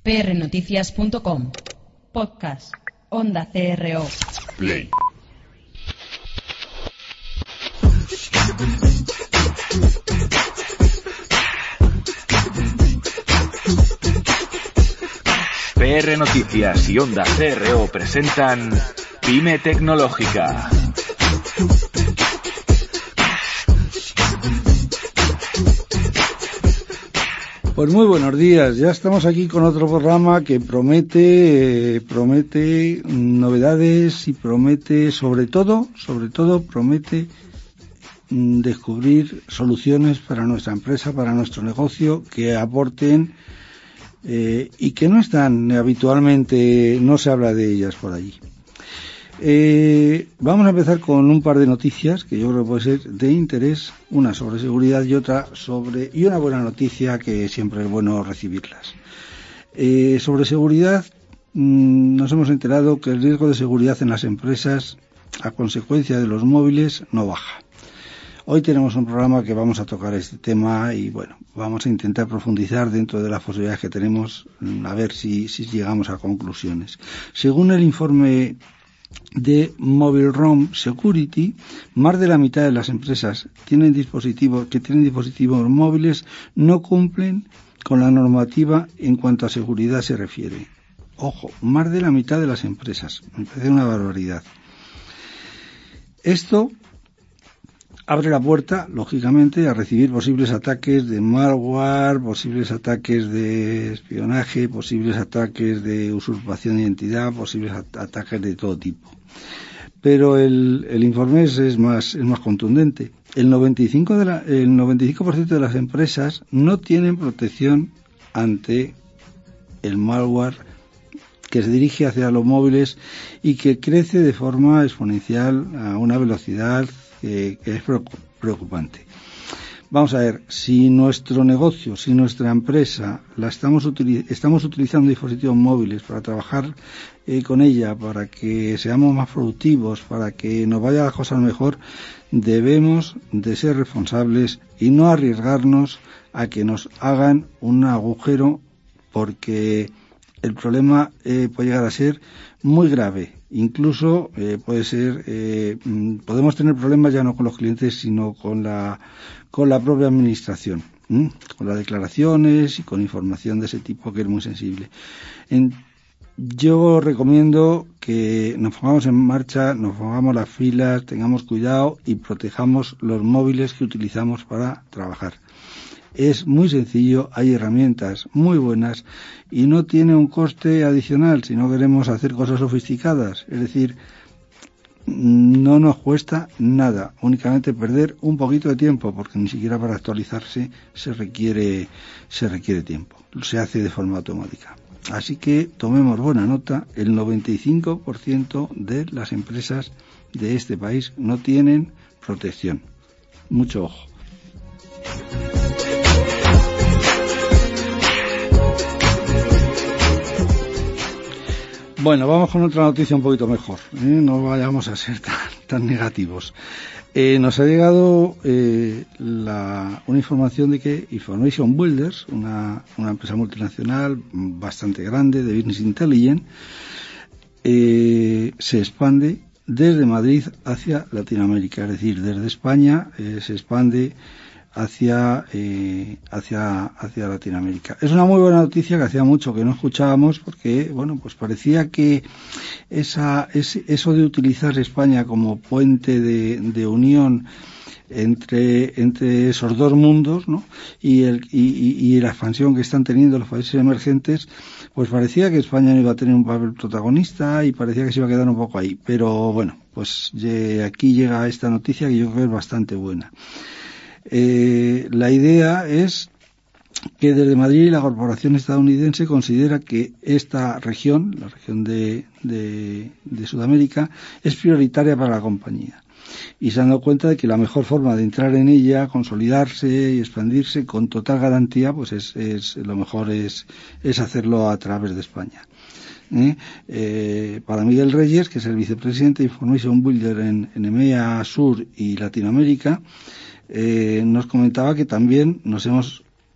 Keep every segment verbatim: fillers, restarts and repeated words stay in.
p r noticias punto com. Podcast. Onda C R O. Play. P R Noticias y Onda C R O presentan Pyme Tecnológica. Pues muy buenos días, ya estamos aquí con otro programa que promete, eh, promete novedades y promete, sobre todo, sobre todo promete mm, descubrir soluciones para nuestra empresa, para nuestro negocio, que aporten eh, y que no están habitualmente, no se habla de ellas por allí. Eh, vamos a empezar con un par de noticias que yo creo que puede ser de interés, una sobre seguridad y otra sobre, y una buena noticia que siempre es bueno recibirlas. Eh, sobre seguridad, mmm, nos hemos enterado que el riesgo de seguridad en las empresas a consecuencia de los móviles no baja. Hoy tenemos un programa que vamos a tocar este tema y bueno, vamos a intentar profundizar dentro de las posibilidades que tenemos, a ver si, si llegamos a conclusiones. Según el informe de Mobile Room Security, más de la mitad de las empresas tienen dispositivos que tienen dispositivos móviles no cumplen con la normativa en cuanto a seguridad se refiere. Ojo, más de la mitad de las empresas, me parece una barbaridad. Esto abre la puerta, lógicamente, a recibir posibles ataques de malware, posibles ataques de espionaje, posibles ataques de usurpación de identidad, posibles at- ataques de todo tipo. Pero el, el informe es, es más es más contundente. El noventa y cinco de la, el noventa y cinco por ciento de las empresas no tienen protección ante el malware que se dirige hacia los móviles y que crece de forma exponencial a una velocidad que es preocupante. Vamos a ver, si nuestro negocio, si nuestra empresa la estamos, utiliz- estamos utilizando dispositivos móviles para trabajar eh, con ella, para que seamos más productivos, para que nos vaya las cosas mejor, debemos de ser responsables y no arriesgarnos a que nos hagan un agujero, porque el problema eh, puede llegar a ser muy grave. Incluso eh, puede ser, eh, podemos tener problemas ya no con los clientes, sino con la con la propia administración, ¿eh? Con las declaraciones y con información de ese tipo que es muy sensible. En, yo recomiendo que nos pongamos en marcha, nos pongamos las filas, tengamos cuidado y protejamos los móviles que utilizamos para trabajar. Es muy sencillo, hay herramientas muy buenas y no tiene un coste adicional si no queremos hacer cosas sofisticadas. Es decir, no nos cuesta nada, únicamente perder un poquito de tiempo, porque ni siquiera para actualizarse se requiere, se requiere tiempo. Se hace de forma automática. Así que tomemos buena nota, el noventa y cinco por ciento de las empresas de este país no tienen protección. Mucho ojo. Bueno, vamos con otra noticia un poquito mejor, ¿eh? No vayamos a ser tan, tan negativos. Eh, nos ha llegado eh, la, una información de que Information Builders, una, una empresa multinacional bastante grande de Business Intelligence, eh, se expande desde Madrid hacia Latinoamérica, es decir, desde España eh, se expande hacia eh, hacia hacia Latinoamérica. Es una muy buena noticia que hacía mucho que no escuchábamos, porque bueno, pues parecía que esa ese, eso de utilizar España como puente de, de unión entre entre esos dos mundos, ¿no? y el y, y, y la expansión que están teniendo los países emergentes, pues parecía que España no iba a tener un papel protagonista y parecía que se iba a quedar un poco ahí, pero bueno, pues de aquí llega esta noticia que yo creo que es bastante buena. Eh, la idea es que desde Madrid la corporación estadounidense considera que esta región, la región de, de, de Sudamérica, es prioritaria para la compañía. Y se han dado cuenta de que la mejor forma de entrar en ella, consolidarse y expandirse con total garantía, pues es, es lo mejor es, es hacerlo a través de España. ¿Eh? Eh, para Miguel Reyes, que es el vicepresidente de Information Builder en, en EMEA Sur y Latinoamérica, Eh, nos comentaba que también nos hemos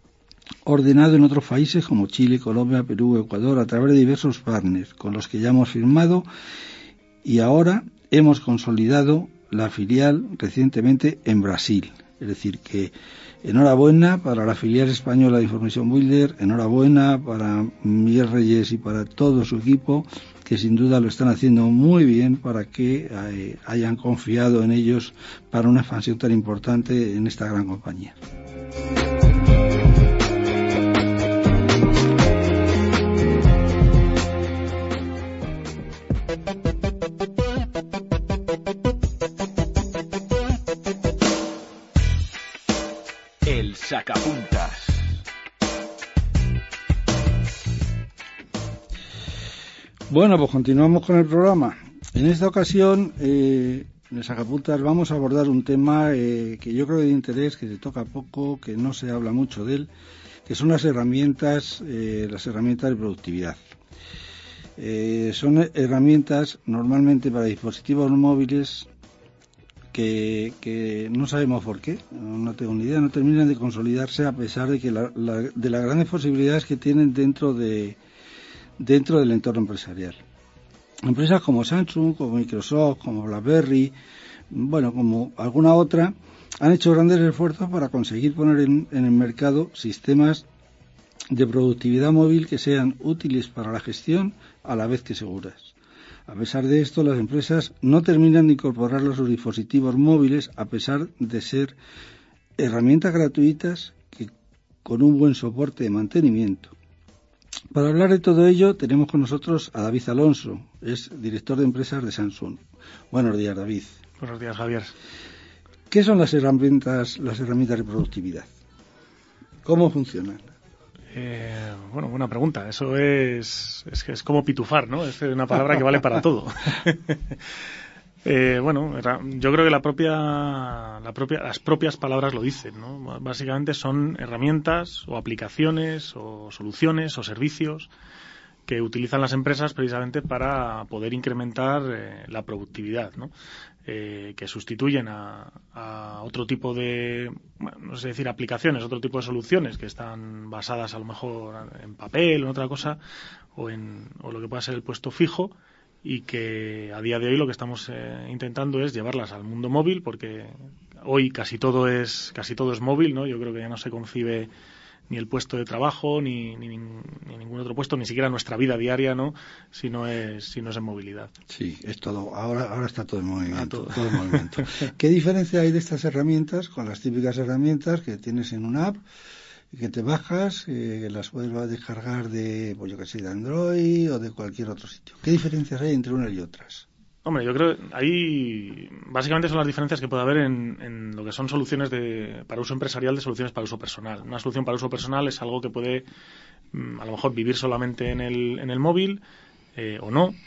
ordenado en otros países como Chile, Colombia, Perú, Ecuador, a través de diversos partners con los que ya hemos firmado, y ahora hemos consolidado la filial recientemente en Brasil. Es decir, que enhorabuena para la filial española de Information Builder, enhorabuena para Miguel Reyes y para todo su equipo, que sin duda lo están haciendo muy bien para que eh, hayan confiado en ellos para una expansión tan importante en esta gran compañía. El sacapuntas. Bueno, pues continuamos con el programa. En esta ocasión, eh, en el sacapuntas vamos a abordar un tema eh, que yo creo de interés, que se toca poco, que no se habla mucho de él, que son las herramientas, eh, las herramientas de productividad. Eh, son herramientas normalmente para dispositivos móviles que, que no sabemos por qué, no tengo ni idea, no terminan de consolidarse a pesar de que la, la, de las grandes posibilidades que tienen dentro de dentro del entorno empresarial. Empresas como Samsung, como Microsoft, como BlackBerry, bueno, como alguna otra, han hecho grandes esfuerzos para conseguir poner en, en el mercado sistemas de productividad móvil que sean útiles para la gestión a la vez que seguras. A pesar de esto, las empresas no terminan de incorporarlos a sus dispositivos móviles, a pesar de ser herramientas gratuitas que, con un buen soporte de mantenimiento. Para hablar de todo ello, tenemos con nosotros a David Alonso, es director de empresas de Samsung. Buenos días, David. Buenos días, Javier. ¿Qué son las herramientas, las herramientas de productividad? ¿Cómo funcionan? Eh, bueno, buena pregunta. Eso es, es que es como pitufar, ¿no? Es una palabra que vale para todo. eh, bueno, yo creo que la propia, la propia, las propias palabras lo dicen, ¿no? Básicamente son herramientas o aplicaciones o soluciones o servicios que utilizan las empresas precisamente para poder incrementar eh, la productividad, ¿no? Eh, que sustituyen a, a otro tipo de, bueno, no sé decir aplicaciones, otro tipo de soluciones que están basadas a lo mejor en papel o en otra cosa, o en o lo que pueda ser el puesto fijo, y que a día de hoy lo que estamos eh, intentando es llevarlas al mundo móvil, porque hoy casi todo es casi todo es móvil, ¿no? Yo creo que ya no se concibe ni el puesto de trabajo, ni, ni, ni ningún otro puesto, ni siquiera nuestra vida diaria, ¿no? Si no es, si no es en movilidad. Sí, es todo. Ahora, ahora está todo en movimiento. Ah, todo. todo en movimiento. ¿Qué diferencia hay de estas herramientas con las típicas herramientas que tienes en una app y que te bajas, eh, que las puedes descargar de, pues yo que sé, de Android o de cualquier otro sitio? ¿Qué diferencias hay entre unas y otras? Hombre, yo creo que ahí básicamente son las diferencias que puede haber en, en lo que son soluciones de, para uso empresarial de soluciones para uso personal. Una solución para uso personal es algo que puede a lo mejor vivir solamente en el, en el móvil eh, o no,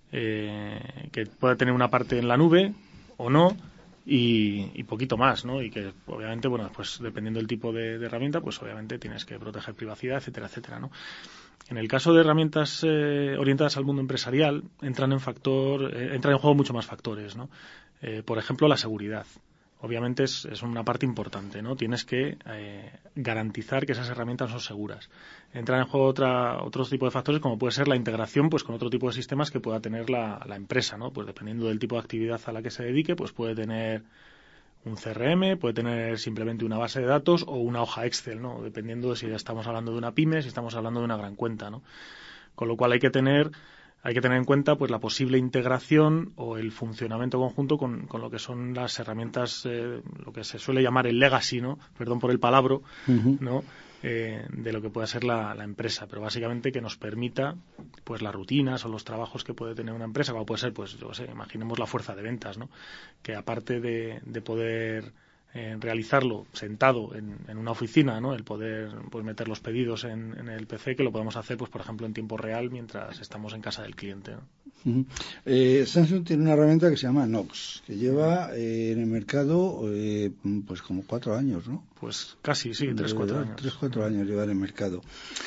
eh, que puede tener una parte en la nube o no, y, y poquito más, ¿no? Y que obviamente, bueno, pues dependiendo del tipo de, de herramienta, pues obviamente tienes que proteger privacidad, etcétera, etcétera, ¿no? En el caso de herramientas eh, orientadas al mundo empresarial, entran en factor, eh, entran en juego mucho más factores, ¿no? Eh, por ejemplo, la seguridad. Obviamente es, es una parte importante, ¿no? Tienes que eh, garantizar que esas herramientas son seguras. Entran en juego otra, otros tipos de factores, como puede ser la integración, pues, con otro tipo de sistemas que pueda tener la, la empresa, ¿no? Pues dependiendo del tipo de actividad a la que se dedique, pues puede tener un C R M, puede tener simplemente una base de datos o una hoja Excel, ¿no? Dependiendo de si ya estamos hablando de una pyme, si estamos hablando de una gran cuenta, ¿no? Con lo cual hay que tener hay que tener en cuenta pues la posible integración o el funcionamiento conjunto con, con lo que son las herramientas, eh, lo que se suele llamar el legacy, ¿no? Perdón por el palabro, uh-huh. ¿no? Eh, de lo que pueda ser la, la empresa, pero básicamente que nos permita pues las rutinas o los trabajos que puede tener una empresa, como puede ser, pues yo sé, imaginemos la fuerza de ventas, ¿no? Que aparte de, de poder eh, realizarlo sentado en, en una oficina, ¿no? El poder pues meter los pedidos en, en el P C, que lo podemos hacer, pues por ejemplo, en tiempo real mientras estamos en casa del cliente, ¿no? Uh-huh. eh, Samsung tiene una herramienta que se llama Knox, que lleva eh, en el mercado eh, pues como cuatro años, ¿no? Pues casi, sí, tres, cuatro años. Tres, cuatro años lleva en el mercado.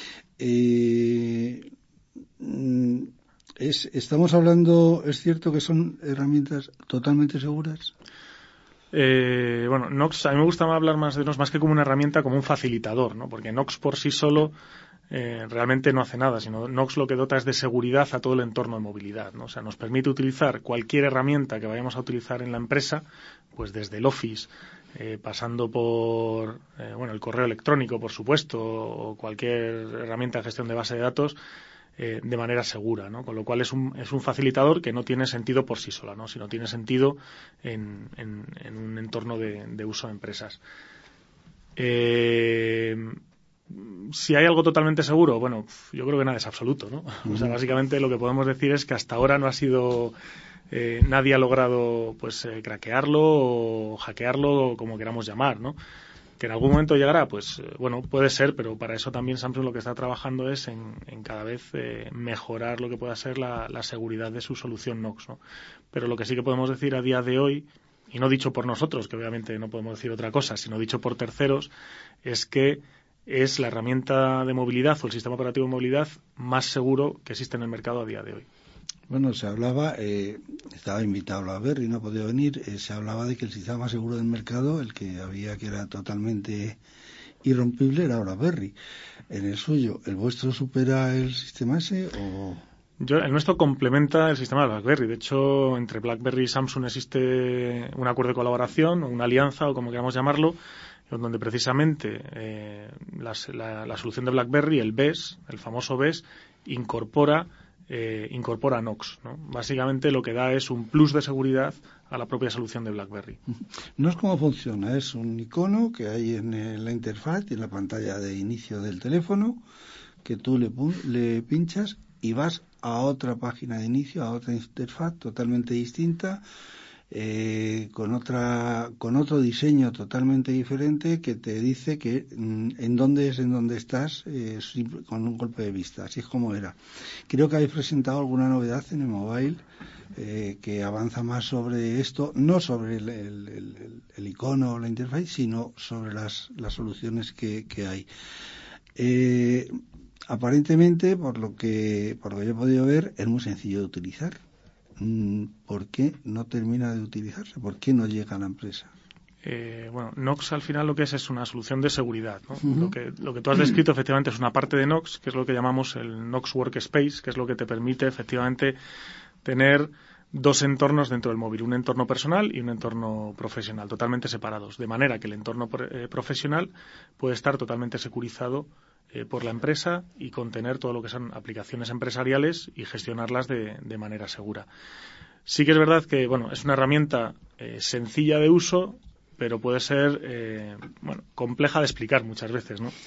Eh, es, estamos hablando, ¿es cierto que son herramientas totalmente seguras? Eh, bueno, Knox, a mí me gusta hablar más de Knox más que como una herramienta, como un facilitador, ¿no? Porque Knox por sí solo eh, realmente no hace nada, sino Knox lo que dota es de seguridad a todo el entorno de movilidad, ¿no? O sea, nos permite utilizar cualquier herramienta que vayamos a utilizar en la empresa, pues desde el Office, eh, pasando por eh, bueno, el correo electrónico, por supuesto, o cualquier herramienta de gestión de base de datos, Eh, de manera segura, ¿no? Con lo cual es un, es un facilitador que no tiene sentido por sí sola, ¿no? Sino tiene sentido en, en, en un entorno de, de uso de empresas. Eh, si hay algo totalmente seguro, bueno, yo creo que nada es absoluto, ¿no? O sea, básicamente lo que podemos decir es que hasta ahora no ha sido... Eh, nadie ha logrado, pues, eh, craquearlo o hackearlo, o como queramos llamar, ¿no? Que en algún momento llegará, pues eh, bueno, puede ser, pero para eso también Samsung lo que está trabajando es en, en cada vez eh, mejorar lo que pueda ser la, la seguridad de su solución Knox, ¿no? Pero lo que sí que podemos decir a día de hoy, y no dicho por nosotros, que obviamente no podemos decir otra cosa, sino dicho por terceros, es que es la herramienta de movilidad o el sistema operativo de movilidad más seguro que existe en el mercado a día de hoy. Bueno, se hablaba, eh, estaba invitado a BlackBerry y no ha podido venir, eh, se hablaba de que el sistema más seguro del mercado, el que había que era totalmente irrompible, era BlackBerry. En el suyo, ¿el vuestro supera el sistema ese o...? Yo, el nuestro complementa el sistema de BlackBerry. De hecho, entre BlackBerry y Samsung existe un acuerdo de colaboración, o una alianza, o como queramos llamarlo, donde precisamente eh, las, la, la solución de BlackBerry, el B E S, el famoso B E S, incorpora Eh, incorpora Knox, ¿no? Básicamente lo que da es un plus de seguridad a la propia solución de BlackBerry. No es cómo funciona, es un icono que hay en la interfaz, en la pantalla de inicio del teléfono, que tú le, le pinchas y vas a otra página de inicio, a otra interfaz totalmente distinta, eh, con otra con otro diseño totalmente diferente que te dice que mm, en dónde es en dónde estás eh, con un golpe de vista. Así es como era. Creo que habéis presentado alguna novedad en el mobile eh, que avanza más sobre esto, no sobre el, el, el, el icono o la interfaz, sino sobre las, las soluciones que, que hay. Eh, aparentemente, por lo que por lo que yo he podido ver, es muy sencillo de utilizar. ¿Por qué no termina de utilizarse? ¿Por qué no llega a la empresa? Eh, bueno, Knox al final lo que es es una solución de seguridad, ¿no? Uh-huh. Lo que lo que tú has descrito efectivamente es una parte de Knox, que es lo que llamamos el Knox Workspace, que es lo que te permite efectivamente tener dos entornos dentro del móvil, un entorno personal y un entorno profesional, totalmente separados, de manera que el entorno eh, profesional puede estar totalmente securizado eh, por la empresa y contener todo lo que son aplicaciones empresariales y gestionarlas de, de manera segura. Sí que es verdad que, bueno, es una herramienta eh, sencilla de uso, pero puede ser, eh, bueno, compleja de explicar muchas veces, ¿no?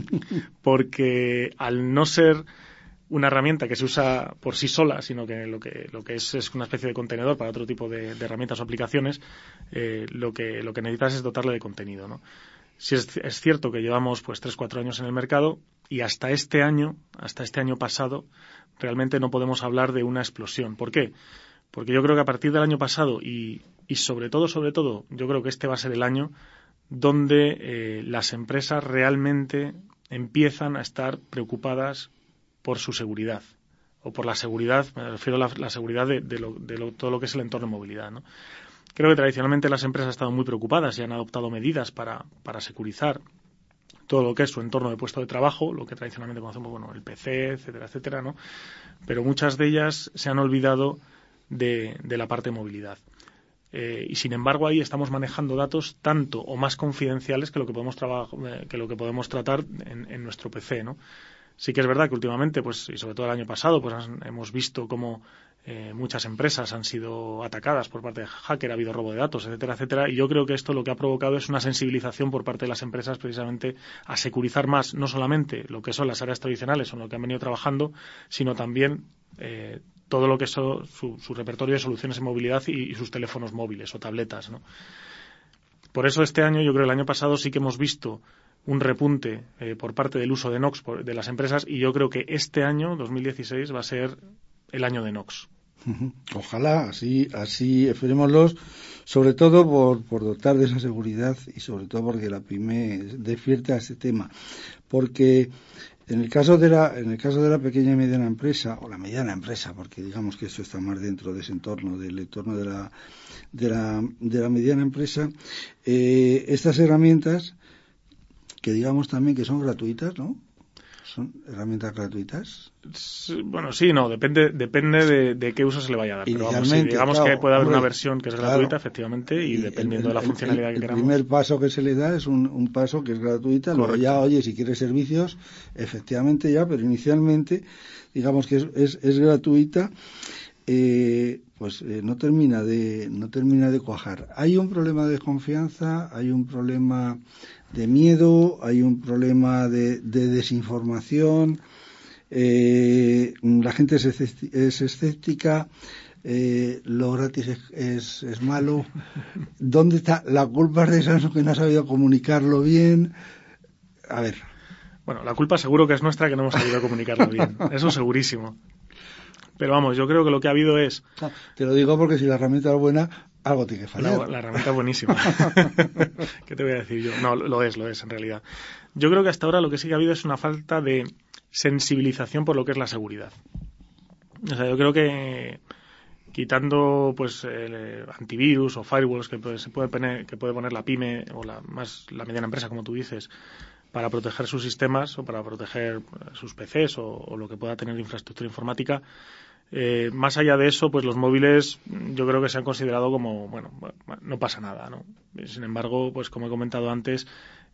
Porque al no ser una herramienta que se usa por sí sola, sino que lo que lo que es es una especie de contenedor para otro tipo de, de herramientas o aplicaciones, eh, lo que lo que necesitas es dotarle de contenido, ¿no? Sí es, es cierto que llevamos pues tres cuatro años en el mercado y hasta este año, hasta este año pasado, realmente no podemos hablar de una explosión. ¿Por qué? Porque yo creo que a partir del año pasado y, y sobre todo, sobre todo, yo creo que este va a ser el año donde eh, las empresas realmente empiezan a estar preocupadas por su seguridad o por la seguridad, me refiero a la, la seguridad de, de, lo, de lo, todo lo que es el entorno de movilidad, ¿no? Creo que tradicionalmente las empresas han estado muy preocupadas y han adoptado medidas para, para securizar todo lo que es su entorno de puesto de trabajo, lo que tradicionalmente conocemos, bueno, el P C, etcétera, etcétera, ¿no? Pero muchas de ellas se han olvidado de, de la parte de movilidad. Eh, y sin embargo ahí estamos manejando datos tanto o más confidenciales que lo que podemos trabajar, eh, que lo que podemos tratar en, en nuestro P C, ¿no? Sí que es verdad que últimamente, pues, y sobre todo el año pasado, pues hemos visto cómo eh, muchas empresas han sido atacadas por parte de hacker, ha habido robo de datos, etcétera, etcétera, y yo creo que esto lo que ha provocado es una sensibilización por parte de las empresas precisamente a securizar más, no solamente lo que son las áreas tradicionales o en lo que han venido trabajando, sino también eh, todo lo que es su, su repertorio de soluciones en movilidad y, y sus teléfonos móviles o tabletas, ¿no? Por eso este año, yo creo que el año pasado sí que hemos visto un repunte eh, por parte del uso de Knox por, de las empresas y yo creo que este año, dos mil dieciséis, va a ser el año de Knox. Ojalá, así, así esperémoslos, sobre todo por, por dotar de esa seguridad y sobre todo porque la PYME despierte a este tema. Porque En el caso de la, en el caso de la pequeña y mediana empresa, o la mediana empresa, porque digamos que esto está más dentro de ese entorno, del entorno de la, de la, de la mediana empresa, eh, estas herramientas, que digamos también que son gratuitas, ¿no? ¿Son herramientas gratuitas? Bueno, sí, no, depende depende de, de qué uso se le vaya a dar. Pero vamos, sí, digamos claro, que puede haber hombre, una versión que es gratuita, claro, efectivamente, y, y dependiendo el, el, de la funcionalidad el, el, que queramos. El primer paso que se le da es un, un paso que es gratuita, luego ya, oye, si quieres servicios, efectivamente ya, pero inicialmente, digamos que es, es, es gratuita, eh, pues eh, no termina de no termina de cuajar. Hay un problema de desconfianza, hay un problema de miedo, hay un problema de, de desinformación, eh, la gente es, es escéptica, eh, lo gratis es, es, es malo. ¿Dónde está? La culpa es de Samsung, que no ha sabido comunicarlo bien. A ver. Bueno, la culpa seguro que es nuestra, que no hemos sabido comunicarlo bien. Eso segurísimo. Pero vamos, yo creo que lo que ha habido es... No, te lo digo porque si la herramienta es buena, algo tiene que fallar. La, la herramienta es buenísima. ¿Qué te voy a decir yo? No, lo es, lo es en realidad. Yo creo que hasta ahora lo que sí que ha habido es una falta de sensibilización por lo que es la seguridad. O sea, yo creo que quitando pues el antivirus o firewalls que pues, se puede poner, que puede poner la pyme o la más la mediana empresa, como tú dices, para proteger sus sistemas o para proteger sus P Cs o, o lo que pueda tener de infraestructura informática. Eh, más allá de eso, pues los móviles yo creo que se han considerado como, bueno, no pasa nada, ¿no? Sin embargo, pues como he comentado antes,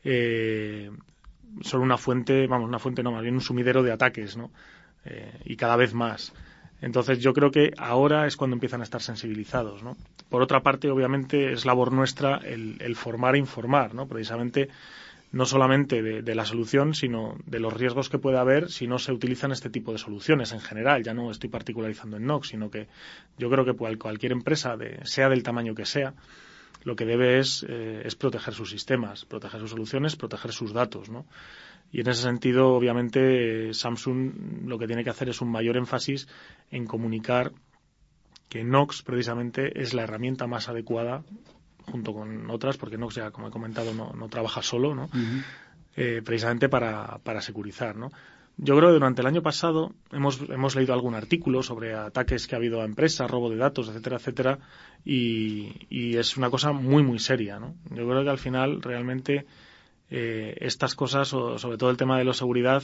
eh, son una fuente, vamos, una fuente no, más bien un sumidero de ataques, ¿no? Eh, y cada vez más. Entonces yo creo que ahora es cuando empiezan a estar sensibilizados, ¿no? Por otra parte, obviamente, es labor nuestra el, el formar e informar, ¿no? Precisamente no solamente de, de la solución, sino de los riesgos que puede haber si no se utilizan este tipo de soluciones en general. Ya no estoy particularizando en Nox, sino que yo creo que cualquier empresa, de, sea del tamaño que sea, lo que debe es, eh, es proteger sus sistemas, proteger sus soluciones, proteger sus datos, ¿no? Y en ese sentido, obviamente, Samsung lo que tiene que hacer es un mayor énfasis en comunicar que Nox, precisamente, es la herramienta más adecuada, junto con otras, porque Nox, ya como he comentado, no, no trabaja solo, ¿no? Uh-huh. eh, precisamente para, para securizar, ¿no? Yo creo que durante el año pasado hemos, hemos leído algún artículo sobre ataques que ha habido a empresas, robo de datos, etcétera, etcétera, y, y es una cosa muy, muy seria, ¿no? Yo creo que al final, realmente, eh, estas cosas, o sobre todo el tema de la seguridad,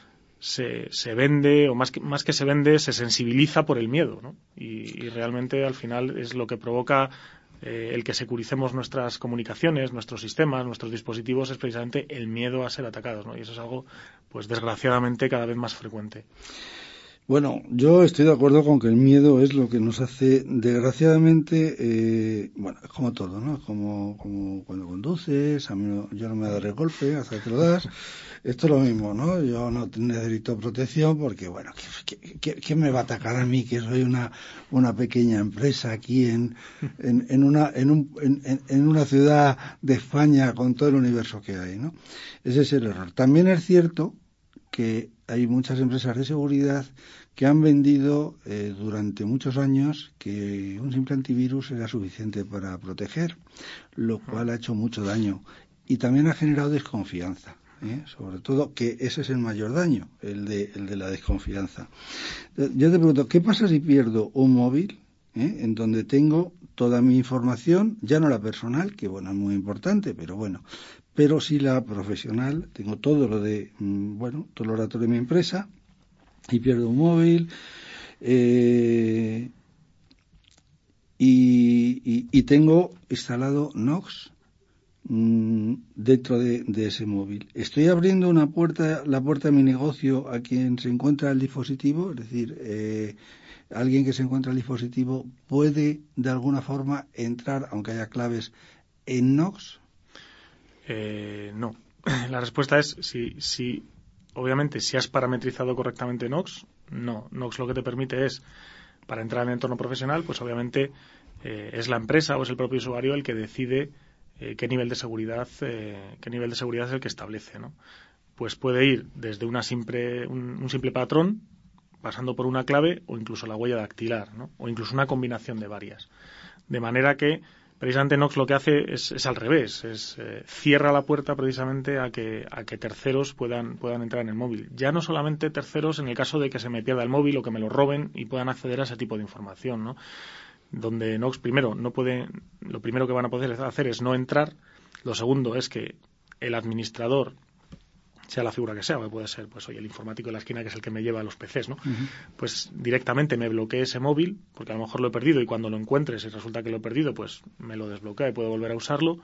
se, se vende, o más que, más que se vende, se sensibiliza por el miedo, ¿no? Y, y realmente, al final, es lo que provoca Eh, el que securicemos nuestras comunicaciones, nuestros sistemas, nuestros dispositivos, es precisamente el miedo a ser atacados, ¿no? Y eso es algo, pues desgraciadamente, cada vez más frecuente. Bueno, yo estoy de acuerdo con que el miedo es lo que nos hace, desgraciadamente, eh, bueno, es como todo, ¿no? Como, como cuando conduces, a mí no, yo no me daré golpe hasta que te lo das. Esto es lo mismo, ¿no? Yo no necesito protección porque, bueno, ¿quién me va a atacar a mí, que soy una una pequeña empresa aquí en en, en una en, un, en, en una ciudad de España con todo el universo que hay, ¿no? Ese es el error. También es cierto que hay muchas empresas de seguridad que han vendido eh, durante muchos años que un simple antivirus era suficiente para proteger, lo cual ha hecho mucho daño y también ha generado desconfianza. ¿Eh? Sobre todo que ese es el mayor daño, el de, el de la desconfianza. Yo te pregunto, ¿qué pasa si pierdo un móvil ¿eh? en donde tengo toda mi información, ya no la personal, que bueno, es muy importante, pero bueno, pero sí la profesional, tengo todo lo de, bueno, todo los datos de mi empresa, y pierdo un móvil, eh, y, y, y tengo instalado Nox dentro de, de ese móvil. Estoy abriendo una puerta, la puerta de mi negocio a quien se encuentra el dispositivo, es decir, eh, alguien que se encuentra el dispositivo puede de alguna forma entrar, aunque haya claves, en Nox. Eh, no. La respuesta es si, si, obviamente, si has parametrizado correctamente Nox, no. Nox lo que te permite es, para entrar en el entorno profesional, pues obviamente eh, es la empresa o es el propio usuario el que decide Eh, qué nivel de seguridad eh, qué nivel de seguridad es el que establece, ¿no? Pues puede ir desde una simple un, un simple patrón, pasando por una clave o incluso la huella dactilar, ¿no? O incluso una combinación de varias, de manera que precisamente Knox lo que hace es, es al revés, es eh, cierra la puerta precisamente a que a que terceros puedan puedan entrar en el móvil. Ya no solamente terceros en el caso de que se me pierda el móvil o que me lo roben y puedan acceder a ese tipo de información, ¿no? Donde Knox primero no puede, lo primero que van a poder hacer es no entrar, lo segundo es que el administrador, sea la figura que sea, que puede ser pues oye, el informático de la esquina que es el que me lleva a los P Cs, ¿no? Uh-huh. Pues directamente me bloquee ese móvil, porque a lo mejor lo he perdido y cuando lo encuentre, si resulta que lo he perdido, pues me lo desbloquea y puedo volver a usarlo.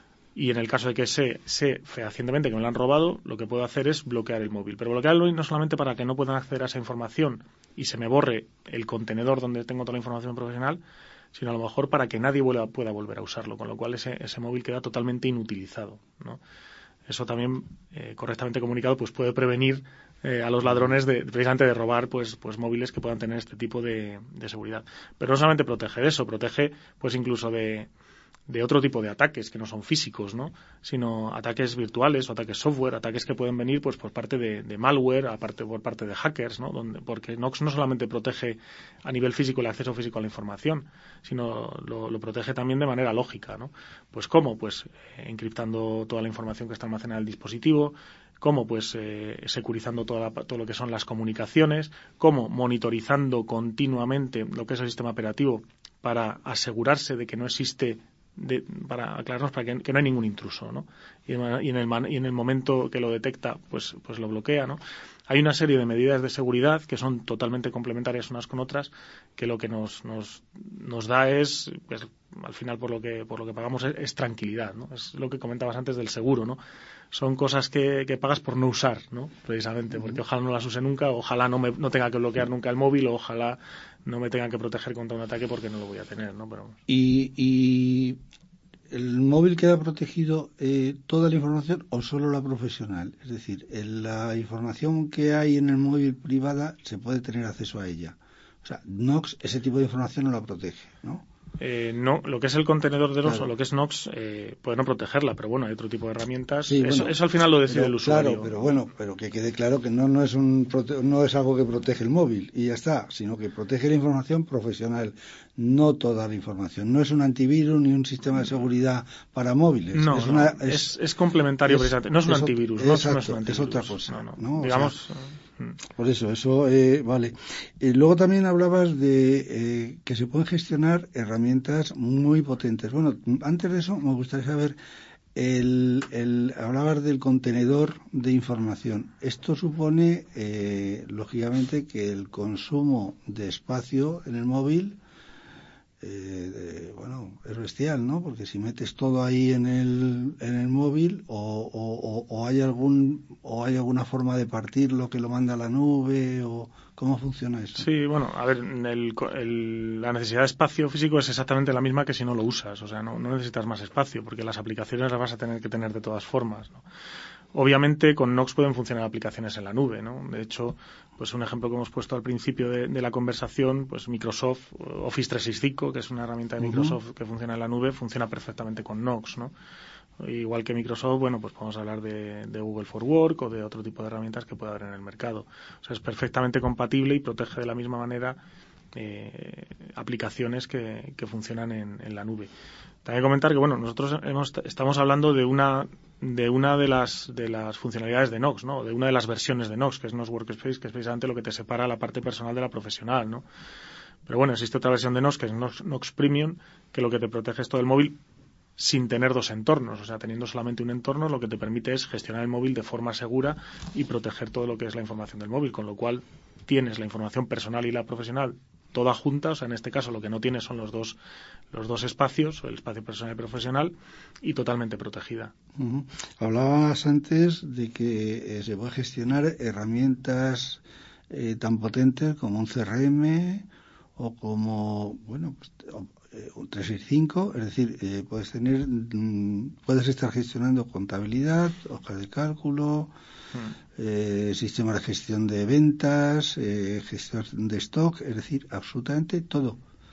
Y en el caso de que sé, sé fehacientemente que me lo han robado, lo que puedo hacer es bloquear el móvil. Pero bloquear el móvil no solamente para que no puedan acceder a esa información y se me borre el contenedor donde tengo toda la información profesional, sino a lo mejor para que nadie vuelva, pueda volver a usarlo, con lo cual ese, ese móvil queda totalmente inutilizado, ¿no? Eso también, eh, correctamente comunicado, pues puede prevenir eh, a los ladrones de, precisamente de robar pues, pues móviles que puedan tener este tipo de, de seguridad. Pero no solamente protege de eso, protege pues incluso de, de otro tipo de ataques que no son físicos, ¿no? Sino ataques virtuales o ataques software, ataques que pueden venir pues por parte de, de malware, aparte por parte de hackers, ¿no? Donde, porque Knox no solamente protege a nivel físico el acceso físico a la información, sino lo, lo protege también de manera lógica, ¿no? Pues ¿cómo? Pues eh, encriptando toda la información que está almacenada en el dispositivo. ¿Cómo? Pues eh, securizando toda la, todo lo que son las comunicaciones. ¿Cómo? Monitorizando continuamente lo que es el sistema operativo para asegurarse de que no existe De, para aclararnos para que, que no hay ningún intruso, ¿no? Y, y, en el man, y en el momento que lo detecta pues pues lo bloquea, ¿no? Hay una serie de medidas de seguridad que son totalmente complementarias unas con otras, que lo que nos nos, nos da es pues, al final por lo que por lo que pagamos es, es tranquilidad, ¿no? Es lo que comentabas antes del seguro, ¿no? Son cosas que, que pagas por no usar, ¿no? Precisamente, porque ojalá no las use nunca, ojalá no me no tenga que bloquear nunca el móvil, o ojalá no me tengan que proteger contra un ataque porque no lo voy a tener, ¿no? Pero y, y ¿el móvil queda protegido eh, toda la información o solo la profesional? Es decir, la información que hay en el móvil privada se puede tener acceso a ella. O sea, Knox ese tipo de información no la protege, ¿no? Eh, no, lo que es el contenedor de Knox claro. o lo que es Knox eh, puede no protegerla, pero bueno, hay otro tipo de herramientas. Sí, eso, bueno, eso al final lo decide pero, el usuario. Claro, pero bueno, pero que quede claro que no no es un no es algo que protege el móvil y ya está, sino que protege la información profesional, no toda la información. No es un antivirus ni un sistema de seguridad para móviles. No, es, no, una, es, es, es complementariamente. Es, no es un es antivirus. Exacto, no es un antivirus. Es otra cosa. No, no. ¿no? Digamos. O sea, por eso, eso, eh, vale. Eh, luego también hablabas de eh, que se pueden gestionar herramientas muy potentes. Bueno, antes de eso me gustaría saber, el, el, hablabas del contenedor de información. Esto supone, eh, lógicamente, que el consumo de espacio en el móvil Eh, eh, bueno, es bestial, ¿no? Porque si metes todo ahí en el en el móvil o, o, o hay algún o hay alguna forma de partir lo que lo manda a la nube o cómo funciona eso. Sí, bueno, a ver, el, el, la necesidad de espacio físico es exactamente la misma que si no lo usas, o sea, no, no necesitas más espacio porque las aplicaciones las vas a tener que tener de todas formas, ¿no? Obviamente con Knox pueden funcionar aplicaciones en la nube, ¿no? De hecho, pues un ejemplo que hemos puesto al principio de, de la conversación, pues Microsoft Office trescientos sesenta y cinco, que es una herramienta de Microsoft uh-huh. que funciona en la nube, funciona perfectamente con Knox, ¿no? Igual que Microsoft, bueno, pues podemos hablar de, de Google for Work o de otro tipo de herramientas que pueda haber en el mercado. O sea, es perfectamente compatible y protege de la misma manera eh, aplicaciones que, que funcionan en, en la nube. También comentar que, bueno, nosotros hemos, estamos hablando de una de una de las de las funcionalidades de Knox, ¿no? De una de las versiones de Knox, que es Knox Workspace, que es precisamente lo que te separa la parte personal de la profesional, ¿no? Pero bueno, existe otra versión de Knox, que es Knox, Knox Premium, que lo que te protege es todo el móvil sin tener dos entornos, o sea, teniendo solamente un entorno, lo que te permite es gestionar el móvil de forma segura y proteger todo lo que es la información del móvil, con lo cual tienes la información personal y la profesional toda junta, o sea, en este caso lo que no tienes son los dos los dos espacios, el espacio personal y profesional, y totalmente protegida. Uh-huh. Hablabas antes de que eh, se puede gestionar herramientas eh, tan potentes como un C R M o como, bueno, pues, eh, un trescientos sesenta y cinco, es decir, eh, puedes tener, mm, puedes estar gestionando contabilidad, hojas de cálculo, mm. eh, sistemas de gestión de ventas, eh, gestión de stock, es decir, absolutamente todo.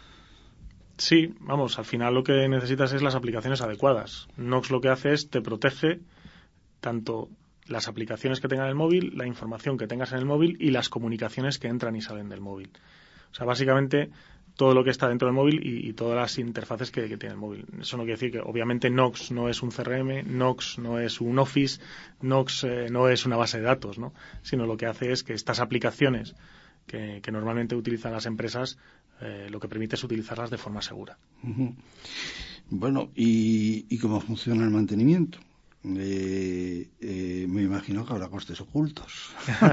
Sí, vamos, al final lo que necesitas es las aplicaciones adecuadas. Knox lo que hace es te protege tanto las aplicaciones que tenga en el móvil, la información que tengas en el móvil y las comunicaciones que entran y salen del móvil. O sea, básicamente todo lo que está dentro del móvil y, y todas las interfaces que, que tiene el móvil. Eso no quiere decir que, obviamente, Knox no es un C R M, Knox no es un Office, Knox eh, no es una base de datos, ¿no? Sino lo que hace es que estas aplicaciones que, que normalmente utilizan las empresas, eh, lo que permite es utilizarlas de forma segura. Uh-huh. Bueno, ¿y, y cómo funciona el mantenimiento? Eh, eh, me imagino que habrá costes ocultos.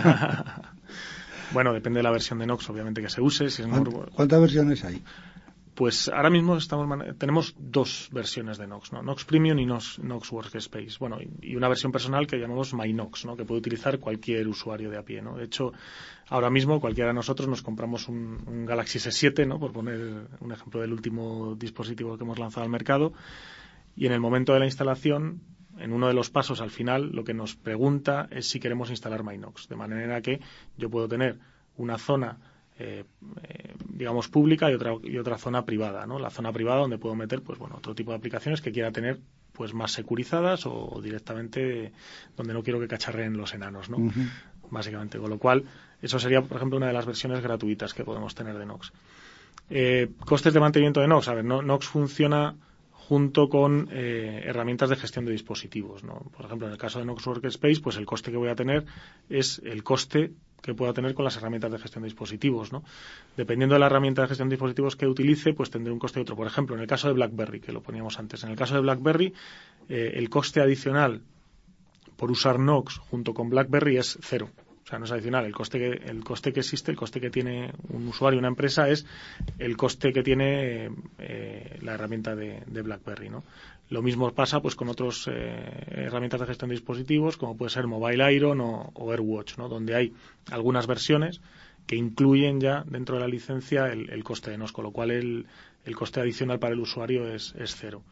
Bueno, depende de la versión de Knox, obviamente, que se use. Si es ¿Cuántas, ¿Cuántas versiones hay? Pues ahora mismo estamos tenemos dos versiones de Knox, ¿no? Knox Premium y Knox, Knox Workspace. Bueno, y, y una versión personal que llamamos MyKnox, ¿no? Que puede utilizar cualquier usuario de a pie, ¿no? De hecho, ahora mismo cualquiera de nosotros nos compramos un, un Galaxy S siete, ¿no? Por poner un ejemplo del último dispositivo que hemos lanzado al mercado. Y en el momento de la instalación, en uno de los pasos al final, lo que nos pregunta es si queremos instalar MyKnox. De manera que yo puedo tener una zona Eh, eh, digamos pública y otra y otra zona privada, ¿no? La zona privada donde puedo meter, pues bueno, otro tipo de aplicaciones que quiera tener, pues más securizadas o, o directamente donde no quiero que cacharreen los enanos, ¿no? Uh-huh. Básicamente, con lo cual eso sería, por ejemplo, una de las versiones gratuitas que podemos tener de Knox. Eh, costes de mantenimiento de Knox, a ver, no, Knox funciona junto con eh, herramientas de gestión de dispositivos, ¿no? Por ejemplo, en el caso de Knox Workspace, pues el coste que voy a tener es el coste que pueda tener con las herramientas de gestión de dispositivos, ¿no? Dependiendo de la herramienta de gestión de dispositivos que utilice, pues tendré un coste y otro. Por ejemplo, en el caso de BlackBerry, que lo poníamos antes, en el caso de BlackBerry, eh, el coste adicional por usar Knox junto con BlackBerry es cero. O sea, no es adicional. El coste que, el coste que existe, el coste que tiene un usuario, una empresa, es el coste que tiene eh, la herramienta de, de BlackBerry, ¿no? Lo mismo pasa pues con otras eh, herramientas de gestión de dispositivos, como puede ser Mobile Iron o, o AirWatch, ¿no? Donde hay algunas versiones que incluyen ya dentro de la licencia el, el coste de Knox, con lo cual el, el coste adicional para el usuario es, es cero.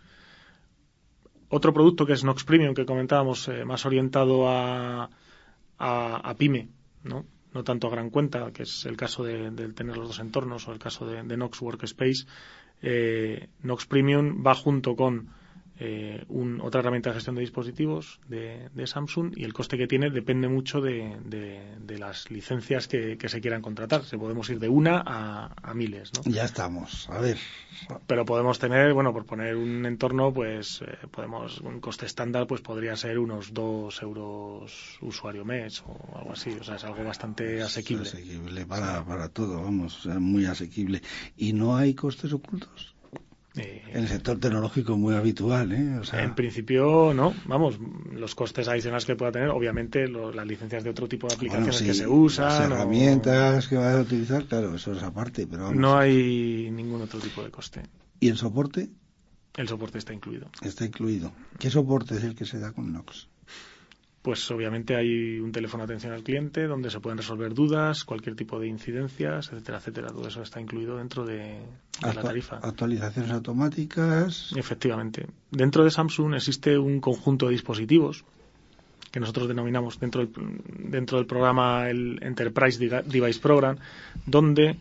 Otro producto que es Knox Premium, que comentábamos, eh, más orientado a, a, a pyme, ¿no? No tanto a gran cuenta, que es el caso de, de tener los dos entornos, o el caso de, de Knox Workspace. Eh, Knox Premium va junto con Eh, un, otra herramienta de gestión de dispositivos de, de Samsung, y el coste que tiene depende mucho de, de, de las licencias que, que se quieran contratar. Se podemos ir de una a, a miles, ¿no? Ya estamos, a ver. Pero podemos tener, bueno, por poner un entorno, pues eh, podemos, un coste estándar pues podría ser unos dos euros usuario mes o algo así. O sea, es algo bastante asequible. Es asequible para, para todo, vamos, o sea, muy asequible. ¿Y no hay costes ocultos? Eh, en el sector tecnológico muy habitual, ¿eh? O sea... En principio, no. Vamos, los costes adicionales que pueda tener, obviamente, lo, las licencias de otro tipo de aplicaciones bueno, sí, que se usan. Las herramientas o... que vas a utilizar, claro, eso es aparte, pero vamos. No hay ningún otro tipo de coste. ¿Y el soporte? El soporte está incluido. Está incluido. ¿Qué soporte es el que se da con Knox? Pues obviamente hay un teléfono de atención al cliente donde se pueden resolver dudas, cualquier tipo de incidencias, etcétera, etcétera. Todo eso está incluido dentro de, de Actu- la tarifa. Actualizaciones automáticas. Efectivamente. Dentro de Samsung existe un conjunto de dispositivos que nosotros denominamos dentro del, dentro del programa el Enterprise Device Program, donde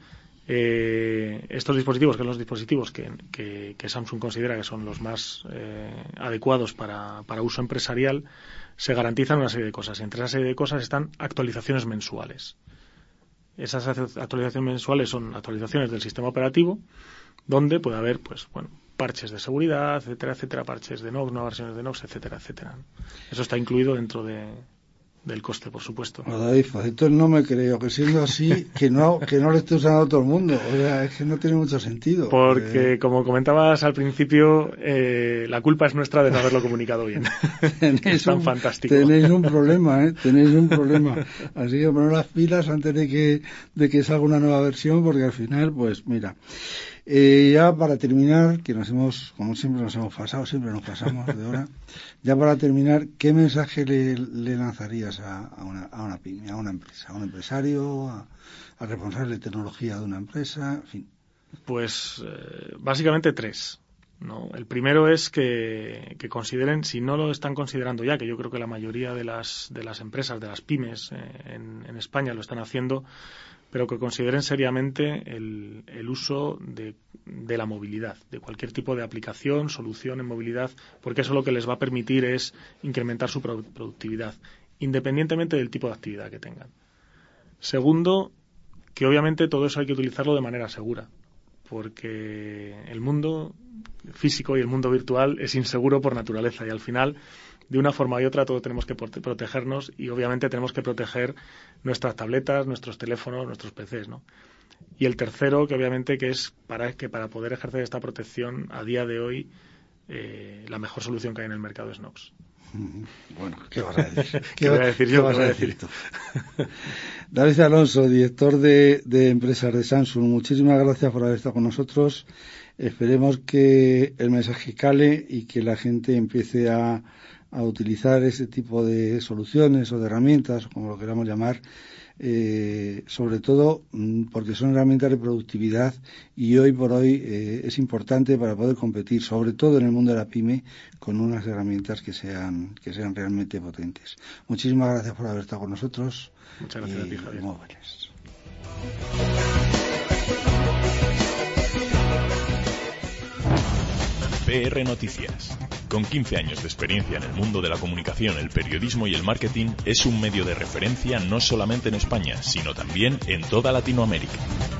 eh, estos dispositivos, que son los dispositivos que, que, que Samsung considera que son los más eh, adecuados para, para uso empresarial, se garantizan una serie de cosas. Y entre esa serie de cosas están actualizaciones mensuales. Esas actualizaciones mensuales son actualizaciones del sistema operativo, donde puede haber, pues, bueno, parches de seguridad, etcétera, etcétera, parches de Knox, nuevas versiones de Knox, etcétera, etcétera. Eso está incluido dentro de, del coste, por supuesto. No, David, entonces no me creo que siendo así, que no que no lo esté usando todo el mundo. O sea, es que no tiene mucho sentido. Porque, eh... como comentabas al principio, eh, la culpa es nuestra de no haberlo comunicado bien. Es tan un, fantástico. Tenéis un problema, ¿eh? Tenéis un problema. Así que poner las pilas antes de que, de que salga una nueva versión, porque al final, pues mira... Eh, ya para terminar, que nos hemos, como siempre nos hemos pasado, siempre nos pasamos de hora, ya para terminar, ¿qué mensaje le, le lanzarías a, a, una, a una pyme, a una empresa, a un empresario, a, al responsable de tecnología de una empresa, en fin? Pues eh, básicamente tres, ¿no? El primero es que, que consideren, si no lo están considerando ya, que yo creo que la mayoría de las, de las empresas, de las pymes eh, en, en España lo están haciendo, pero que consideren seriamente el, el uso de, de la movilidad, de cualquier tipo de aplicación, solución en movilidad, porque eso lo que les va a permitir es incrementar su productividad, independientemente del tipo de actividad que tengan. Segundo, que obviamente todo eso hay que utilizarlo de manera segura, porque el mundo físico y el mundo virtual es inseguro por naturaleza y al final, de una forma y otra, todos tenemos que protegernos y obviamente tenemos que proteger nuestras tabletas, nuestros teléfonos, nuestros P Cs, ¿no? Y el tercero, que obviamente que es para que para poder ejercer esta protección a día de hoy eh, la mejor solución que hay en el mercado es Knox. Bueno, ¿qué vas a decir? ¿Qué, ¿Qué voy a decir yo? ¿Qué vas a decir tú? David Alonso, director de, de empresas de Samsung, muchísimas gracias por haber estado con nosotros. Esperemos que el mensaje cale y que la gente empiece a, a utilizar ese tipo de soluciones o de herramientas, o como lo queramos llamar, eh, sobre todo porque son herramientas de productividad y hoy por hoy eh, es importante para poder competir, sobre todo en el mundo de la pyme, con unas herramientas que sean que sean realmente potentes. Muchísimas gracias por haber estado con nosotros. Muchas gracias a ti, Javier. Muy buenas. P R Noticias. Con quince años de experiencia en el mundo de la comunicación, el periodismo y el marketing, es un medio de referencia no solamente en España, sino también en toda Latinoamérica.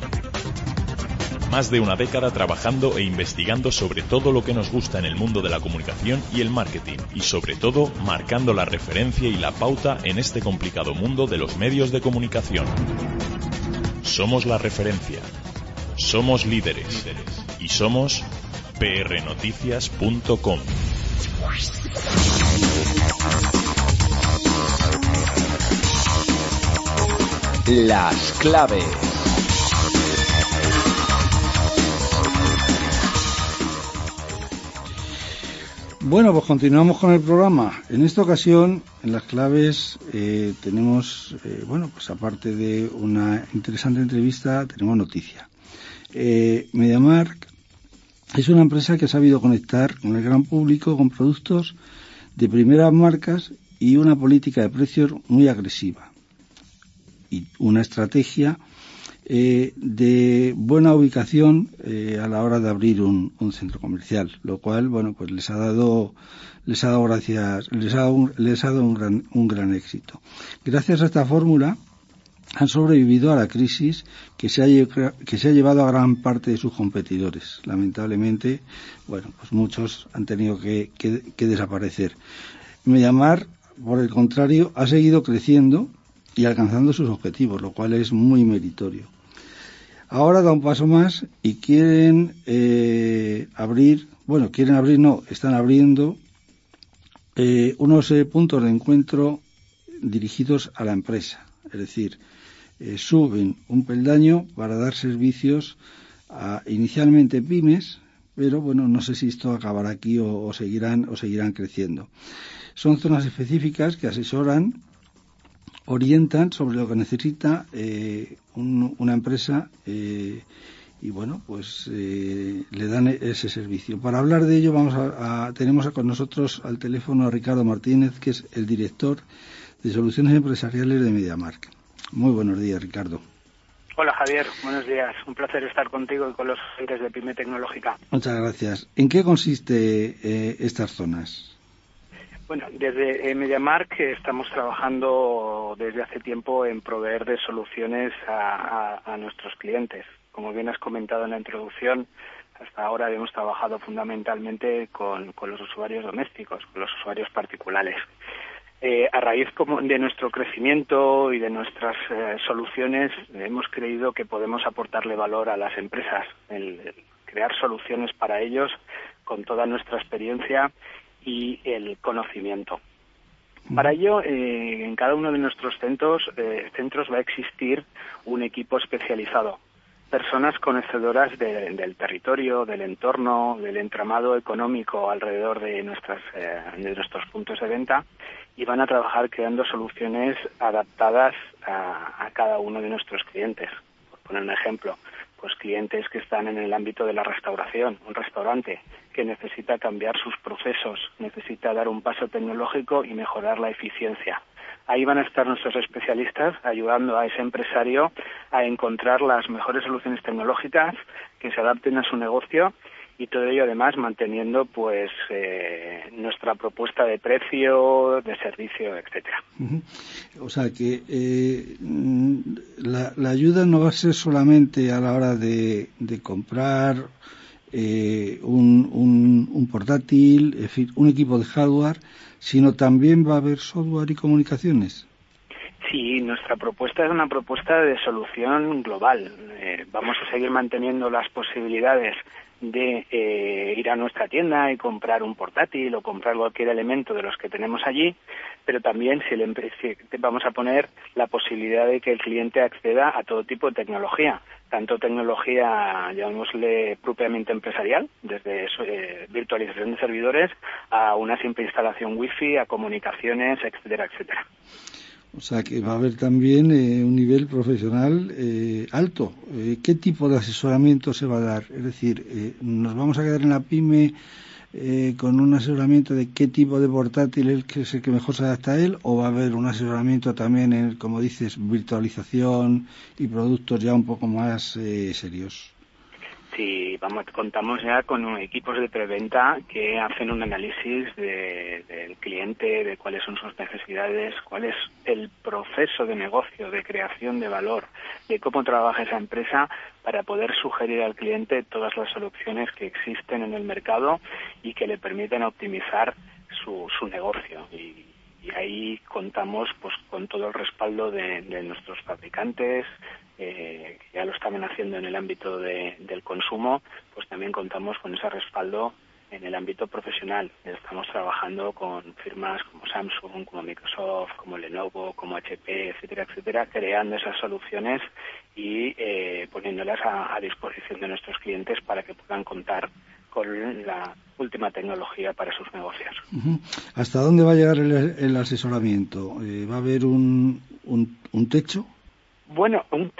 Más de una década trabajando e investigando sobre todo lo que nos gusta en el mundo de la comunicación y el marketing, y sobre todo marcando la referencia y la pauta en este complicado mundo de los medios de comunicación. Somos la referencia, somos líderes, y somos P R noticias punto com. Las claves. Bueno, pues continuamos con el programa. En esta ocasión, en las claves, eh, tenemos, eh, bueno, pues aparte de una interesante entrevista, tenemos noticia. Eh, MediaMarkt es una empresa que ha sabido conectar con el gran público con productos de primeras marcas y una política de precios muy agresiva y una estrategia eh, de buena ubicación eh, a la hora de abrir un, un centro comercial, lo cual, bueno, pues les ha dado les ha dado gracias les ha dado un, les ha dado un gran un gran éxito. Gracias a esta fórmula han sobrevivido a la crisis que se ha que se ha llevado a gran parte de sus competidores. Lamentablemente, bueno, pues muchos han tenido que, que, que desaparecer. MediaMarkt, por el contrario, ha seguido creciendo y alcanzando sus objetivos, lo cual es muy meritorio. Ahora da un paso más y quieren eh, abrir, bueno, quieren abrir, no, están abriendo eh, unos eh, puntos de encuentro dirigidos a la empresa, es decir, Eh, suben un peldaño para dar servicios a inicialmente pymes, pero bueno, no sé si esto acabará aquí o, o seguirán o seguirán creciendo. Son zonas específicas que asesoran, orientan sobre lo que necesita eh, un, una empresa eh, y bueno, pues eh, le dan ese servicio. Para hablar de ello vamos a, a tenemos con nosotros al teléfono a Ricardo Martínez, que es el director de Soluciones Empresariales de MediaMarkt. Muy buenos días, Ricardo. Hola, Javier. Buenos días. Un placer estar contigo y con los agentes de Pyme Tecnológica. Muchas gracias. ¿En qué consiste eh, estas zonas? Bueno, desde eh, MediaMarkt estamos trabajando desde hace tiempo en proveer de soluciones a, a, a nuestros clientes. Como bien has comentado en la introducción, hasta ahora hemos trabajado fundamentalmente con, con los usuarios domésticos, con los usuarios particulares. Eh, a raíz como de nuestro crecimiento y de nuestras eh, soluciones, hemos creído que podemos aportarle valor a las empresas, el, el crear soluciones para ellos con toda nuestra experiencia y el conocimiento. Para ello, eh, en cada uno de nuestros centros, eh, centros va a existir un equipo especializado, personas conocedoras de, del territorio, del entorno, del entramado económico alrededor de nuestras eh, de nuestros puntos de venta, y van a trabajar creando soluciones adaptadas a, a cada uno de nuestros clientes. Por poner un ejemplo, pues clientes que están en el ámbito de la restauración, un restaurante que necesita cambiar sus procesos, necesita dar un paso tecnológico y mejorar la eficiencia. Ahí van a estar nuestros especialistas ayudando a ese empresario a encontrar las mejores soluciones tecnológicas que se adapten a su negocio y todo ello además manteniendo pues eh, nuestra propuesta de precio, de servicio, etcétera. Uh-huh. O sea que eh, la, la ayuda no va a ser solamente a la hora de, de comprar eh, un, un, un portátil, es decir, un equipo de hardware, sino también va a haber software y comunicaciones. Sí, nuestra propuesta es una propuesta de solución global. Eh, vamos a seguir manteniendo las posibilidades de eh, ir a nuestra tienda y comprar un portátil o comprar cualquier elemento de los que tenemos allí, pero también si, el, si vamos a poner la posibilidad de que el cliente acceda a todo tipo de tecnología, tanto tecnología, llamémosle, propiamente empresarial, desde eh, virtualización de servidores a una simple instalación wifi, a comunicaciones, etcétera, etcétera. O sea que va a haber también eh, un nivel profesional eh, alto. Eh, ¿Qué tipo de asesoramiento se va a dar? Es decir, eh, ¿nos vamos a quedar en la pyme eh, con un asesoramiento de qué tipo de portátil es, que es el que mejor se adapta a él? ¿O va a haber un asesoramiento también en, como dices, virtualización y productos ya un poco más eh, serios? Sí, vamos, contamos ya con equipos de preventa que hacen un análisis de, del cliente, de cuáles son sus necesidades, cuál es el proceso de negocio, de creación de valor, de cómo trabaja esa empresa para poder sugerir al cliente todas las soluciones que existen en el mercado y que le permiten optimizar su, su negocio. Y, y ahí contamos pues con todo el respaldo de, de nuestros fabricantes, eh, que ya lo estaban haciendo en el ámbito de, del consumo, pues también contamos con ese respaldo en el ámbito profesional. Estamos trabajando con firmas como Samsung, como Microsoft, como Lenovo, como H P, etcétera, etcétera, creando esas soluciones y eh, poniéndolas a, a disposición de nuestros clientes para que puedan contar con la última tecnología para sus negocios. Uh-huh. ¿Hasta dónde va a llegar el, el asesoramiento? Eh, ¿Va a haber un, un, un techo? Bueno, un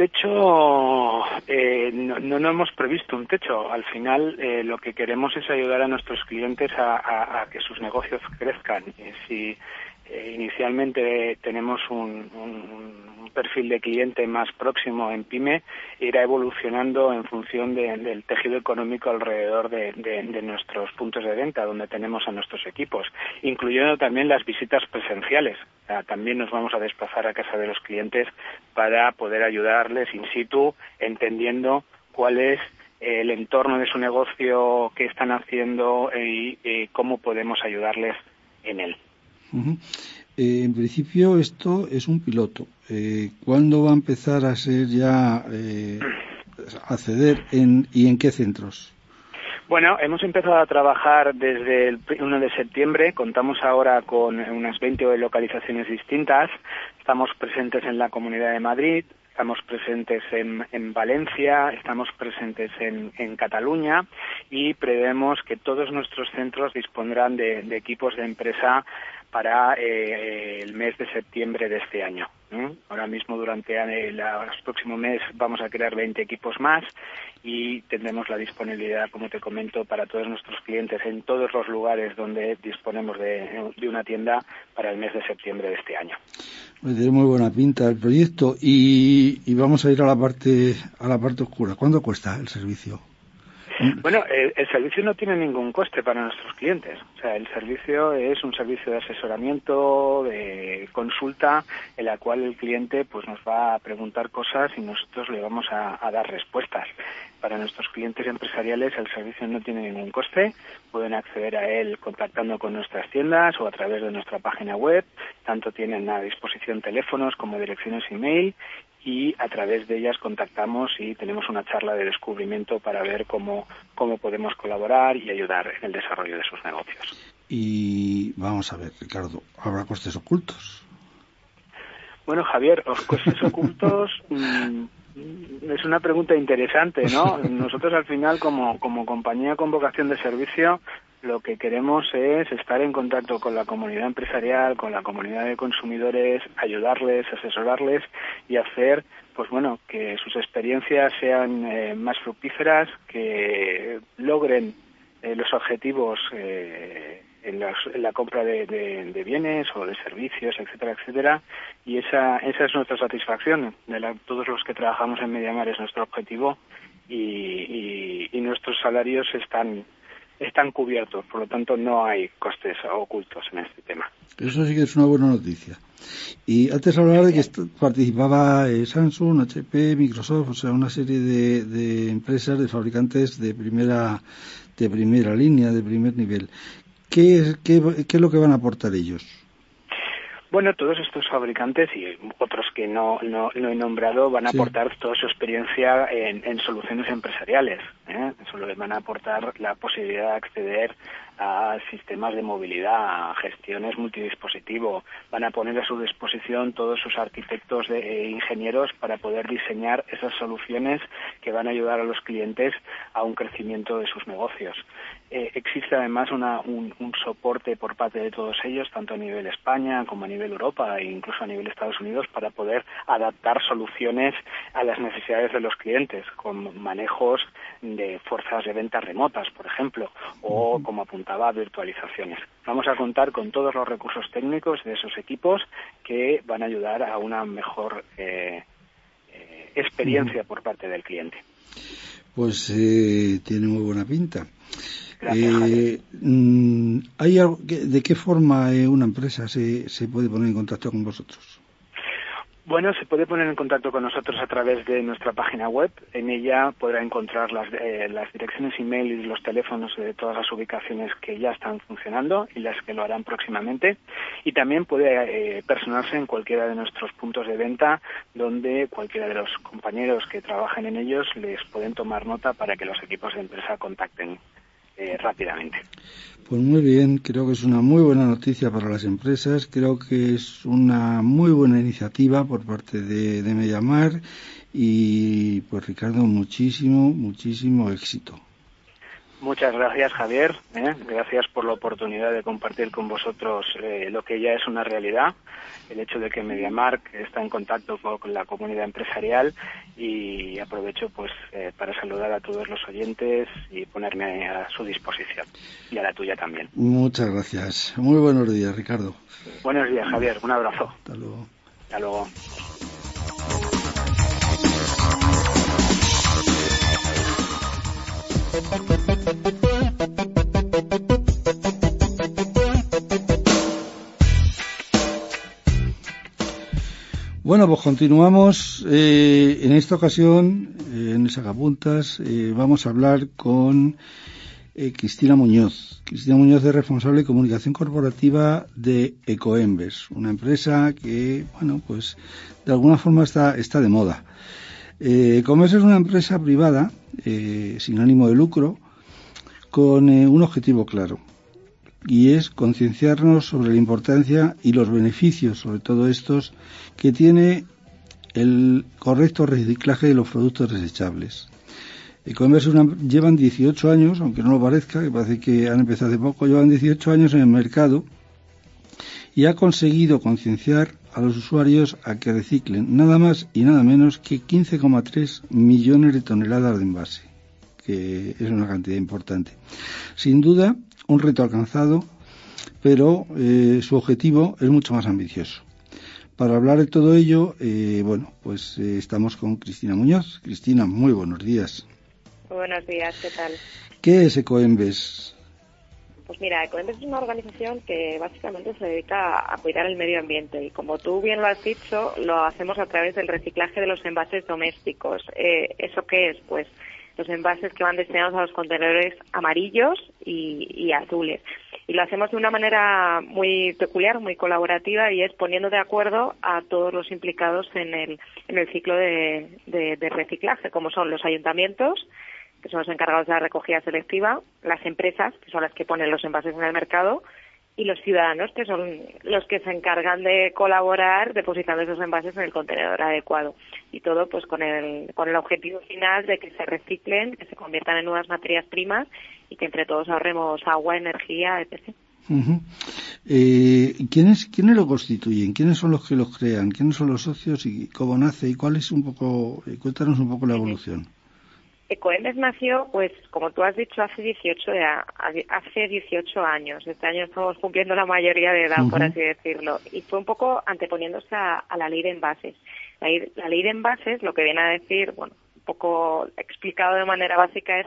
techo, eh, no, no, no hemos previsto un techo. Al final eh, lo que queremos es ayudar a nuestros clientes a, a, a que sus negocios crezcan. Y si eh, inicialmente tenemos un, un, un perfil de cliente más próximo en PYME, irá evolucionando en función de, del tejido económico alrededor de, de, de nuestros puntos de venta, donde tenemos a nuestros equipos, incluyendo también las visitas presenciales. O sea, también nos vamos a desplazar a casa de los clientes para poder ayudarles in situ, entendiendo cuál es el entorno de su negocio, qué están haciendo y, y cómo podemos ayudarles en él. Uh-huh. Eh, en principio esto es un piloto. Eh, ¿Cuándo va a empezar a ser ya eh, acceder en, y en qué centros? Bueno, hemos empezado a trabajar desde el primero de septiembre. Contamos ahora con unas veinte localizaciones distintas. Estamos presentes en la Comunidad de Madrid, estamos presentes en, en Valencia, estamos presentes en, en Cataluña y prevemos que todos nuestros centros dispondrán de, de equipos de empresa para eh, el mes de septiembre de este año. ¿eh? Ahora mismo durante el, el próximo mes vamos a crear veinte equipos más y tendremos la disponibilidad, como te comento, para todos nuestros clientes en todos los lugares donde disponemos de, de una tienda para el mes de septiembre de este año. Tiene muy buena pinta el proyecto y, y vamos a ir a la parte a la parte oscura. ¿Cuánto cuesta el servicio? Bueno, el, el servicio no tiene ningún coste para nuestros clientes. O sea, el servicio es un servicio de asesoramiento, de consulta, en la cual el cliente pues nos va a preguntar cosas y nosotros le vamos a, a dar respuestas. Para nuestros clientes empresariales el servicio no tiene ningún coste. Pueden acceder a él contactando con nuestras tiendas o a través de nuestra página web. Tanto tienen a disposición teléfonos como direcciones email. Y a través de ellas contactamos y tenemos una charla de descubrimiento para ver cómo, cómo podemos colaborar y ayudar en el desarrollo de sus negocios. Y vamos a ver, Ricardo, ¿habrá costes ocultos? Bueno, Javier, los costes ocultos mmm, es una pregunta interesante, ¿no? Nosotros al final, como, como compañía con vocación de servicio, lo que queremos es estar en contacto con la comunidad empresarial, con la comunidad de consumidores, ayudarles, asesorarles y hacer, pues bueno, que sus experiencias sean eh, más fructíferas, que logren eh, los objetivos eh, en, las, en la compra de, de, de bienes o de servicios, etcétera, etcétera. Y esa, esa es nuestra satisfacción. De la, todos los que trabajamos en MediaMarkt es nuestro objetivo. Y, y, y nuestros salarios están están cubiertos, por lo tanto no hay costes ocultos en este tema. Eso sí que es una buena noticia. Y antes hablaba de que participaba eh, Samsung, H P, Microsoft, o sea, una serie de, de empresas, de fabricantes de primera de primera línea, de primer nivel. ¿Qué es, qué, qué es lo que van a aportar ellos? Bueno, todos estos fabricantes y otros que no, no, no he nombrado van a sí. aportar toda su experiencia en, en soluciones empresariales. ¿eh? Eso les van a aportar la posibilidad de acceder a sistemas de movilidad, a gestiones multidispositivo. Van a poner a su disposición todos sus arquitectos de, e ingenieros para poder diseñar esas soluciones que van a ayudar a los clientes a un crecimiento de sus negocios. Eh, existe además una, un, un soporte por parte de todos ellos, tanto a nivel España como a nivel Europa e incluso a nivel Estados Unidos, para poder adaptar soluciones a las necesidades de los clientes, con manejos de fuerzas de ventas remotas, por ejemplo, o como apuntaba, virtualizaciones. Vamos a contar con todos los recursos técnicos de esos equipos que van a ayudar a una mejor eh, eh, experiencia por parte del cliente. Pues eh, tiene muy buena pinta. Gracias, eh, ¿hay algo, ¿De qué forma eh, una empresa se, se puede poner en contacto con vosotros? Bueno, se puede poner en contacto con nosotros a través de nuestra página web. En ella podrá encontrar las, eh, las direcciones email y los teléfonos de todas las ubicaciones que ya están funcionando y las que lo harán próximamente. Y también puede eh, personarse en cualquiera de nuestros puntos de venta, donde cualquiera de los compañeros que trabajen en ellos les pueden tomar nota para que los equipos de empresa contacten Eh, rápidamente. Pues muy bien, creo que es una muy buena noticia para las empresas, creo que es una muy buena iniciativa por parte de, de MediaMarkt y pues Ricardo, muchísimo, muchísimo éxito. Muchas gracias, Javier, ¿eh? Gracias por la oportunidad de compartir con vosotros eh, lo que ya es una realidad, el hecho de que MediaMarkt está en contacto con la comunidad empresarial, y aprovecho pues eh, para saludar a todos los oyentes y ponerme a su disposición, y a la tuya también. Muchas gracias. Muy buenos días, Ricardo. Buenos días, Javier. Un abrazo. Hasta luego. Hasta luego. Bueno, pues continuamos. Eh, en esta ocasión, eh, en Sacapuntas, eh, vamos a hablar con eh, Cristina Muñoz. Cristina Muñoz es responsable de comunicación corporativa de Ecoembes, una empresa que, bueno, pues de alguna forma está, está de moda. Eh, Ecoembes es una empresa privada, eh, sin ánimo de lucro, con eh, un objetivo claro, y es concienciarnos sobre la importancia y los beneficios, sobre todo estos, que tiene el correcto reciclaje de los productos desechables. Ecoembes una, llevan dieciocho años, aunque no lo parezca, que parece que han empezado hace poco, llevan dieciocho años en el mercado y ha conseguido concienciar a los usuarios a que reciclen nada más y nada menos que quince coma tres millones de toneladas de envase, que es una cantidad importante. Sin duda, un reto alcanzado, pero eh, su objetivo es mucho más ambicioso. Para hablar de todo ello, eh, bueno, pues eh, estamos con Cristina Muñoz. Cristina, muy buenos días. Muy buenos días, ¿qué tal? ¿Qué es Ecoembes? Pues mira, Ecoembes es una organización que básicamente se dedica a cuidar el medio ambiente y, como tú bien lo has dicho, lo hacemos a través del reciclaje de los envases domésticos. Eh, ¿Eso qué es? Pues los envases que van destinados a los contenedores amarillos y, y azules. Y lo hacemos de una manera muy peculiar, muy colaborativa, y es poniendo de acuerdo a todos los implicados en el, en el ciclo de, de, de reciclaje, como son los ayuntamientos, que son los encargados de la recogida selectiva, las empresas, que son las que ponen los envases en el mercado, y los ciudadanos, que son los que se encargan de colaborar depositando esos envases en el contenedor adecuado. Y todo pues con el con el objetivo final de que se reciclen, que se conviertan en nuevas materias primas y que entre todos ahorremos agua, energía, etcétera. Uh-huh. Eh, ¿quiénes, ¿Quiénes lo constituyen? ¿Quiénes son los que los crean? ¿Quiénes son los socios y cómo nace? ¿Y cuál es un poco, eh, cuéntanos un poco la evolución? Ecoembes nació, pues, como tú has dicho, hace dieciocho, hace dieciocho años. Este año estamos cumpliendo la mayoría de edad, uh-huh. por así decirlo. Y fue un poco anteponiéndose a, a la ley de envases. La, la ley de envases, lo que viene a decir, bueno, un poco explicado de manera básica, es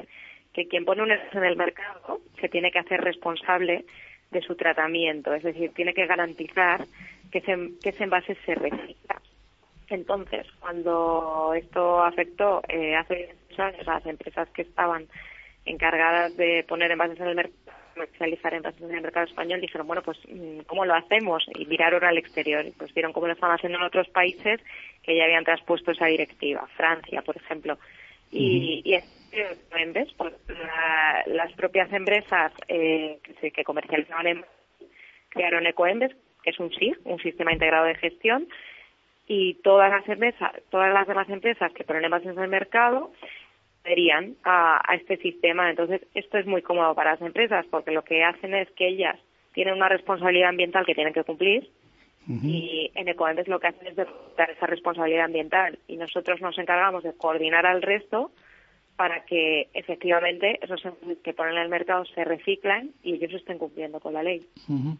que quien pone un envase en el mercado se tiene que hacer responsable de su tratamiento, es decir, tiene que garantizar que ese, que ese envase se recicla. Entonces, cuando esto afectó eh, hace años a las empresas que estaban encargadas de poner envases en el mercado, comercializar envases en el mercado español, dijeron, bueno, pues, ¿cómo lo hacemos? Y miraron al exterior, y pues vieron cómo lo estaban haciendo en otros países que ya habían traspuesto esa directiva, Francia, por ejemplo. Y, uh-huh. y es, pues, la, las propias empresas eh, que, que comercializaban envases crearon Ecoembes, que es un S I G, un sistema integrado de gestión, y todas las empresas, todas las demás empresas que ponen envases en el mercado adherían a, a este sistema. Entonces, esto es muy cómodo para las empresas porque lo que hacen es que ellas tienen una responsabilidad ambiental que tienen que cumplir uh-huh. y en Ecoembes lo que hacen es dar esa responsabilidad ambiental y nosotros nos encargamos de coordinar al resto para que efectivamente esos envases que ponen en el mercado se reciclen y ellos estén cumpliendo con la ley. Uh-huh.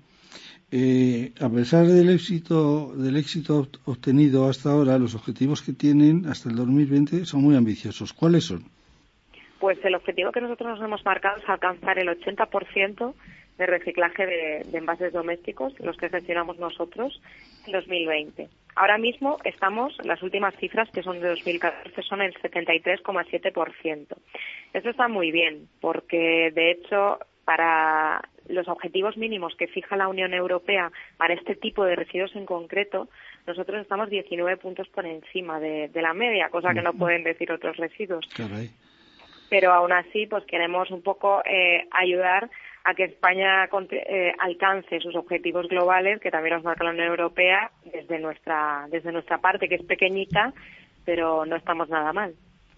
Eh, a pesar del éxito del éxito obtenido hasta ahora, los objetivos que tienen hasta el dos mil veinte son muy ambiciosos. ¿Cuáles son? Pues el objetivo que nosotros nos hemos marcado es alcanzar el ochenta por ciento de reciclaje de, de envases domésticos, los que gestionamos nosotros, en dos mil veinte. Ahora mismo estamos, las últimas cifras, que son de dos mil catorce, son el setenta y tres coma siete por ciento. Esto está muy bien, porque de hecho, para los objetivos mínimos que fija la Unión Europea para este tipo de residuos en concreto, nosotros estamos diecinueve puntos por encima de, de la media, cosa que no pueden decir otros residuos. Caray. Pero aún así, pues queremos un poco eh, ayudar a que España eh, alcance sus objetivos globales, que también nos marca la Unión Europea, desde nuestra desde nuestra parte, que es pequeñita, pero no estamos nada mal.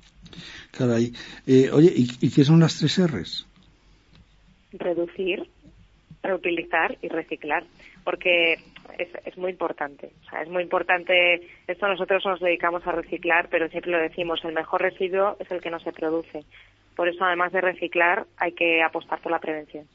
Caray. Eh, oye, ¿y, ¿y qué son las tres R's? Reducir, reutilizar y reciclar, porque es, es muy importante. O sea, es muy importante. Esto nosotros nos dedicamos a reciclar, pero siempre lo decimos, el mejor residuo es el que no se produce. Por eso, además de reciclar, hay que apostar por la prevención.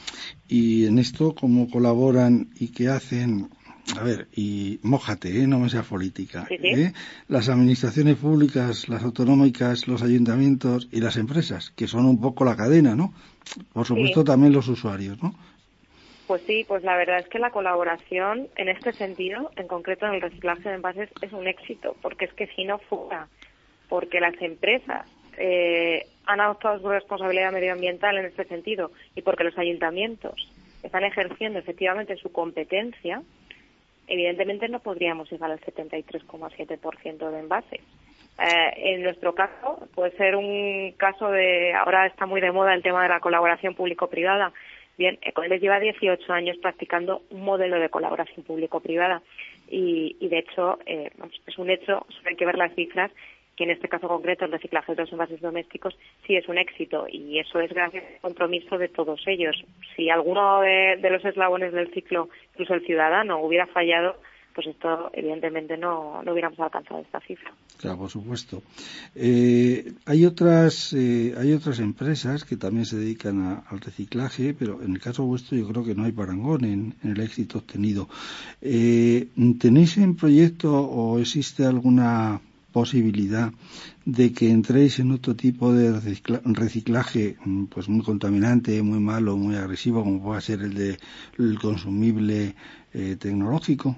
Y en esto, ¿cómo colaboran y qué hacen? A ver, y mójate, ¿eh? No me seas política. ¿Sí, sí? ¿eh? Las administraciones públicas, las autonómicas, los ayuntamientos y las empresas, que son un poco la cadena, ¿no? Por supuesto, sí. También los usuarios, ¿no? Pues sí, pues la verdad es que la colaboración en este sentido, en concreto en el reciclaje de envases, es un éxito, porque es que si no fuera, porque las empresas eh, han adoptado su responsabilidad medioambiental en este sentido y porque los ayuntamientos están ejerciendo efectivamente su competencia, evidentemente no podríamos llegar al setenta y tres coma siete por ciento de envases. Eh, en nuestro caso, puede ser un caso de, ahora está muy de moda el tema de la colaboración público-privada. Bien, Ecoembes lleva dieciocho años practicando un modelo de colaboración público-privada y, y de hecho, eh, es un hecho, solo hay que ver las cifras, que en este caso concreto el reciclaje de los envases domésticos sí es un éxito y eso es gracias al compromiso de todos ellos. Si alguno de, de los eslabones del ciclo, incluso el ciudadano, hubiera fallado, pues esto evidentemente no, no hubiéramos alcanzado esta cifra. Claro, por supuesto. Eh, hay otras eh, hay otras empresas que también se dedican a, al reciclaje, pero en el caso vuestro yo creo que no hay parangón en, en el éxito obtenido. Eh, ¿Tenéis en proyecto o existe alguna posibilidad de que entréis en otro tipo de recicla- reciclaje pues muy contaminante, muy malo, muy agresivo, como pueda ser el de el consumible eh, tecnológico?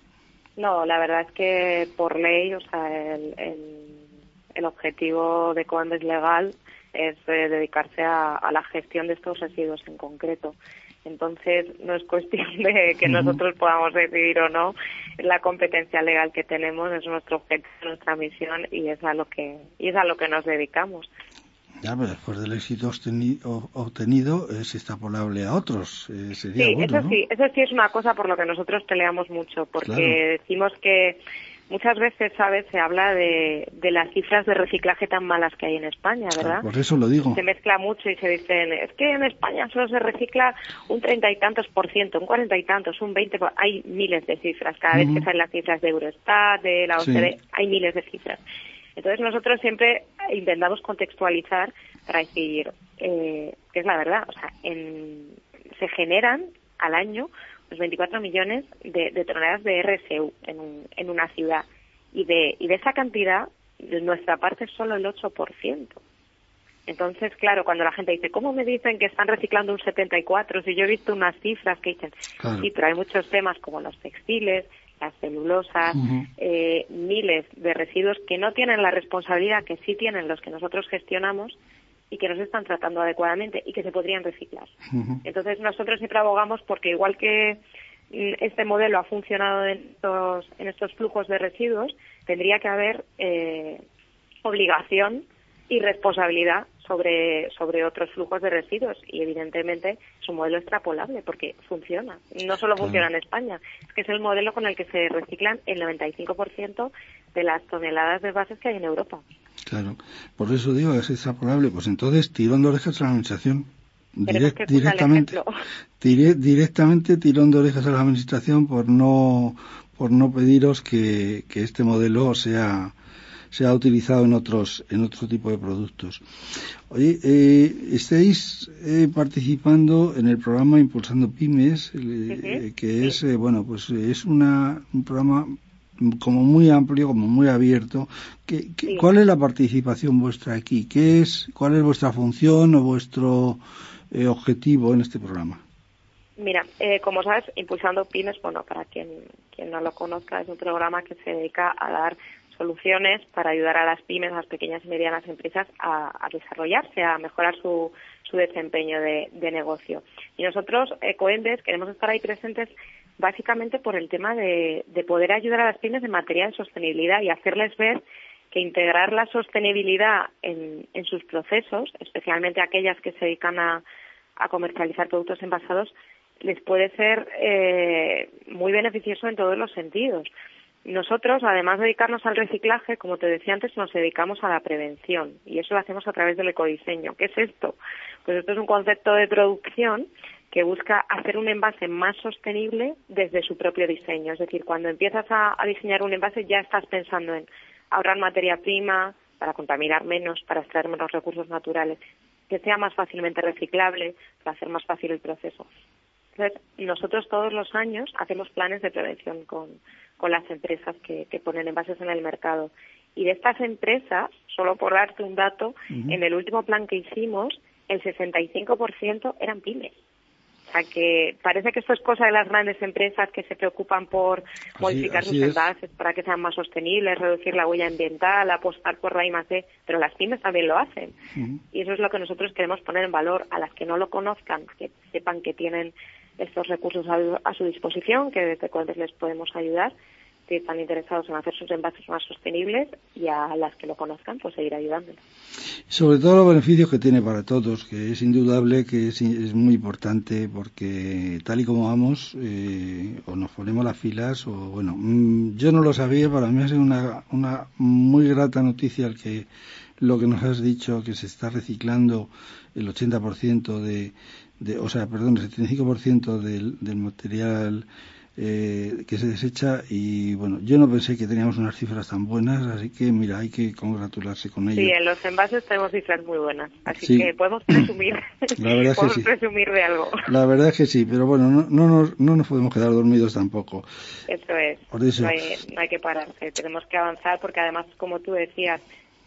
No, la verdad es que por ley, o sea, el, el, el objetivo de Ecoembes legal es eh, dedicarse a, a la gestión de estos residuos en concreto. Entonces, no es cuestión de que uh-huh. nosotros podamos decidir o no. La competencia legal que tenemos es nuestro objetivo, nuestra misión y es a lo que y es a lo que nos dedicamos. Ya, pero después del éxito obtenido, obtenido es extrapolable a otros. Eh, sería sí, bueno, eso ¿no? sí, eso sí es una cosa por lo que nosotros peleamos mucho, porque claro. decimos que muchas veces, ¿sabes? Se habla de, de las cifras de reciclaje tan malas que hay en España, ¿verdad? Claro, por eso lo digo. Se mezcla mucho y se dicen, es que en España solo se recicla un treinta y tantos por ciento, un cuarenta y tantos, un veinte por ciento. Hay miles de cifras. Cada uh-huh. vez que salen las cifras de Eurostat, de la O C D E, sí. hay miles de cifras. Entonces nosotros siempre intentamos contextualizar para decir eh, que es la verdad. O sea, en, se generan al año los veinticuatro millones de, de toneladas de R S U en, un, en una ciudad. Y de, y de esa cantidad, de nuestra parte es solo el ocho por ciento. Entonces, claro, cuando la gente dice, ¿cómo me dicen que están reciclando un setenta y cuatro? Si yo he visto unas cifras que dicen, claro. Sí, pero hay muchos temas como los textiles, las celulosas, uh-huh. eh, miles de residuos que no tienen la responsabilidad que sí tienen los que nosotros gestionamos y que no se están tratando adecuadamente y que se podrían reciclar. Uh-huh. Entonces, nosotros siempre abogamos porque igual que este modelo ha funcionado en estos, en estos flujos de residuos, tendría que haber eh, obligación y responsabilidad sobre sobre otros flujos de residuos y evidentemente es un modelo extrapolable porque funciona. No solo funciona en España, es que es el modelo con el que se reciclan el noventa y cinco por ciento de las toneladas de envases que hay en Europa. Claro, por eso digo, es extrapolable. Pues entonces tirón de orejas a la administración. Direct, que directamente, dire, directamente tirón de orejas a la administración por no por no pediros que, que este modelo sea se ha utilizado en otros en otro tipo de productos. Oye, eh, estáis eh, participando en el programa Impulsando Pymes, eh, uh-huh. que es eh, bueno, pues es una un programa como muy amplio, como muy abierto. ¿Qué, qué, sí. ¿Cuál es la participación vuestra aquí? ¿Qué es, cuál es vuestra función o vuestro eh, objetivo en este programa? Mira, eh, como sabes, Impulsando Pymes, bueno, para quien quien no lo conozca, es un programa que se dedica a dar soluciones para ayudar a las pymes, a las pequeñas y medianas empresas a, a desarrollarse, a mejorar su, su desempeño de, de negocio. Y nosotros, Ecoembes, queremos estar ahí presentes básicamente por el tema de, de poder ayudar a las pymes en materia de sostenibilidad y hacerles ver que integrar la sostenibilidad en, en sus procesos, especialmente aquellas que se dedican a, a comercializar productos envasados, les puede ser eh, muy beneficioso en todos los sentidos. Nosotros, además de dedicarnos al reciclaje, como te decía antes, nos dedicamos a la prevención y eso lo hacemos a través del ecodiseño. ¿Qué es esto? Pues esto es un concepto de producción que busca hacer un envase más sostenible desde su propio diseño. Es decir, cuando empiezas a, a diseñar un envase ya estás pensando en ahorrar materia prima, para contaminar menos, para extraer menos recursos naturales, que sea más fácilmente reciclable, para hacer más fácil el proceso. Entonces, nosotros todos los años hacemos planes de prevención con, con las empresas que, que ponen envases en el mercado. Y de estas empresas, solo por darte un dato, uh-huh. en el último plan que hicimos, el sesenta y cinco por ciento eran pymes. O sea que parece que esto es cosa de las grandes empresas que se preocupan por así, modificar así sus es. envases para que sean más sostenibles, reducir la huella ambiental, apostar por la I más D, pero las pymes también lo hacen. Uh-huh. Y eso es lo que nosotros queremos poner en valor a las que no lo conozcan, que sepan que tienen estos recursos a, a su disposición, que desde Ecoembes les podemos ayudar, que están interesados en hacer sus envases más sostenibles, y a las que lo conozcan, pues seguir ayudándolos. Sobre todo los beneficios que tiene para todos, que es indudable que es, es muy importante, porque tal y como vamos, eh, o nos ponemos las filas, o bueno, mmm, yo no lo sabía, para mí ha sido una, una muy grata noticia el que lo que nos has dicho, que se está reciclando el ochenta por ciento de De, o sea, perdón, el setenta y cinco por ciento del, del material eh, que se desecha, y bueno, yo no pensé que teníamos unas cifras tan buenas, así que mira, hay que congratularse con ello. Sí, en los envases tenemos cifras muy buenas, así sí. que podemos presumir, la verdad podemos que sí. presumir de algo. La verdad es que sí, pero bueno, no, no, nos, no nos podemos quedar dormidos tampoco. Eso es, Por eso. No, hay, no hay que pararse, tenemos que avanzar porque además, como tú decías,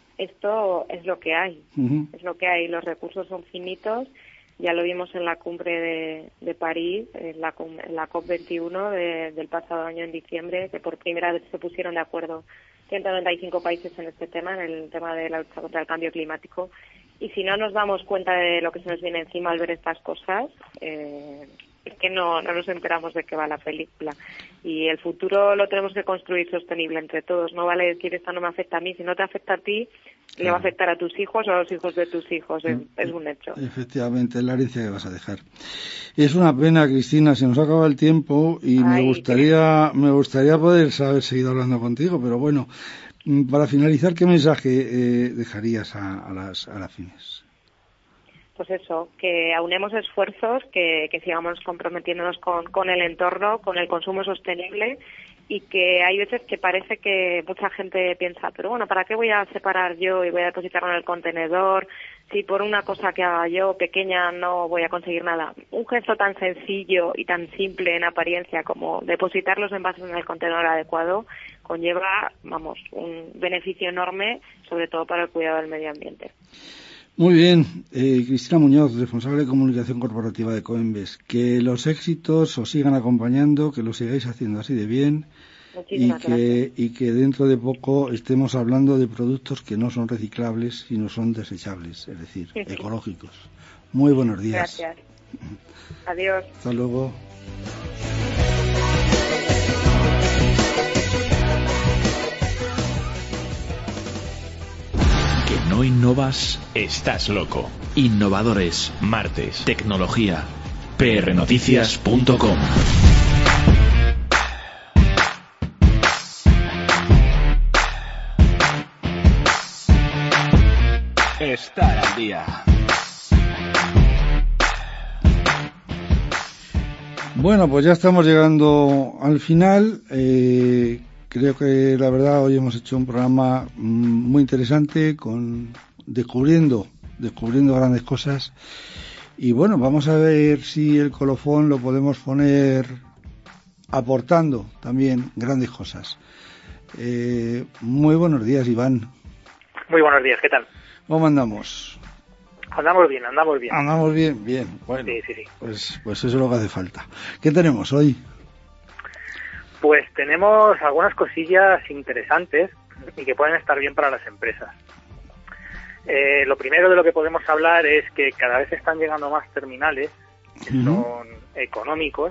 esto es lo que hay, uh-huh. es lo que hay, los recursos son finitos. Ya lo vimos en la cumbre de, de París, en la, en la COP veintiuno de, del pasado año en diciembre, que por primera vez se pusieron de acuerdo ciento noventa y cinco países en este tema, en el tema de la lucha contra el cambio climático. Y si no nos damos cuenta de lo que se nos viene encima al ver estas cosas, eh, es que no, no nos enteramos de qué va la película. Y el futuro lo tenemos que construir sostenible entre todos. No vale decir, esta no me afecta a mí. Si no te afecta a ti, claro, le va a afectar a tus hijos o a los hijos de tus hijos. Es, es un hecho. Efectivamente, es la herencia que vas a dejar. Es una pena, Cristina, se nos acaba el tiempo y Ay, me gustaría me gustaría poder haber seguido hablando contigo, pero bueno, para finalizar, ¿qué mensaje eh, dejarías a, a las a las pymes? Pues eso, que aunemos esfuerzos, que, que sigamos comprometiéndonos con, con el entorno, con el consumo sostenible, y que hay veces que parece que mucha gente piensa, pero bueno, ¿para qué voy a separar yo y voy a depositarlo en el contenedor? Si por una cosa que haga yo pequeña no voy a conseguir nada. Un gesto tan sencillo y tan simple en apariencia como depositar los envases en el contenedor adecuado conlleva, vamos, un beneficio enorme, sobre todo para el cuidado del medio ambiente. Muy bien, eh, Cristina Muñoz, responsable de comunicación corporativa de Coembes. Que los éxitos os sigan acompañando, que lo sigáis haciendo así de bien y que, y que dentro de poco estemos hablando de productos que no son reciclables, sino son desechables, es decir, sí, sí. ecológicos. Muy buenos días. Gracias. Adiós. Hasta luego. Que no innovas, estás loco. Innovadores. Martes. Tecnología. P R noticias punto com. Estar al día. Bueno, pues ya estamos llegando al final. Eh, creo que la verdad hoy hemos hecho un programa muy interesante, con descubriendo, descubriendo grandes cosas. Y bueno, vamos a ver si el colofón lo podemos poner aportando también grandes cosas. Eh, muy buenos días, Iván. Muy buenos días, ¿qué tal? ¿Cómo andamos? Andamos bien, andamos bien. Andamos bien, bien. Bueno, sí, sí, sí. Pues, pues eso es lo que hace falta. ¿Qué tenemos hoy? Pues tenemos algunas cosillas interesantes y que pueden estar bien para las empresas. Eh, lo primero de lo que podemos hablar es que cada vez están llegando más terminales que uh-huh. son económicos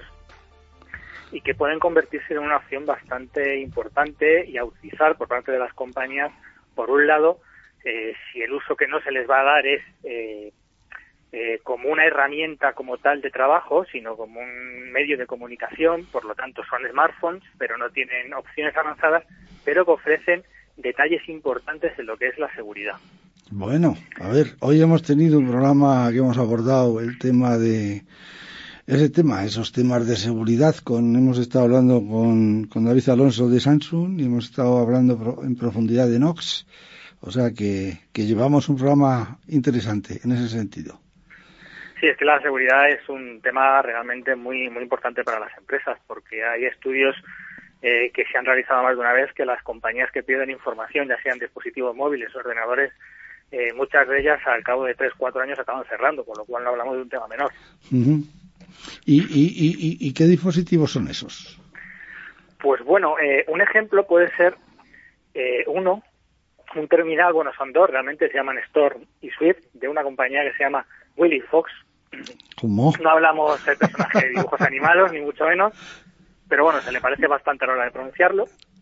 y que pueden convertirse en una opción bastante importante y a utilizar por parte de las compañías. Por un lado, Eh, si el uso que no se les va a dar es eh, eh, como una herramienta como tal de trabajo, sino como un medio de comunicación, por lo tanto son smartphones, pero no tienen opciones avanzadas, pero que ofrecen detalles importantes en lo que es la seguridad. Bueno, a ver, hoy hemos tenido un programa que hemos abordado el tema de ese tema, esos temas de seguridad, con hemos estado hablando con, con David Alonso de Samsung y hemos estado hablando en profundidad de Knox. O sea que, que llevamos un programa interesante en ese sentido. Sí, es que la seguridad es un tema realmente muy muy importante para las empresas, porque hay estudios eh, que se han realizado más de una vez que las compañías que pierden información, ya sean dispositivos móviles o ordenadores, eh, muchas de ellas al cabo de tres, cuatro años acaban cerrando, con lo cual no hablamos de un tema menor. Uh-huh. ¿Y, y, y, y qué dispositivos son esos? Pues bueno, eh, un ejemplo puede ser eh, uno, un terminal, bueno, son dos, realmente se llaman Storm y Swift, de una compañía que se llama Willy Fox. ¿Cómo? No hablamos de personajes de dibujos animados, ni mucho menos, pero bueno, se le parece bastante a la hora de pronunciarlo,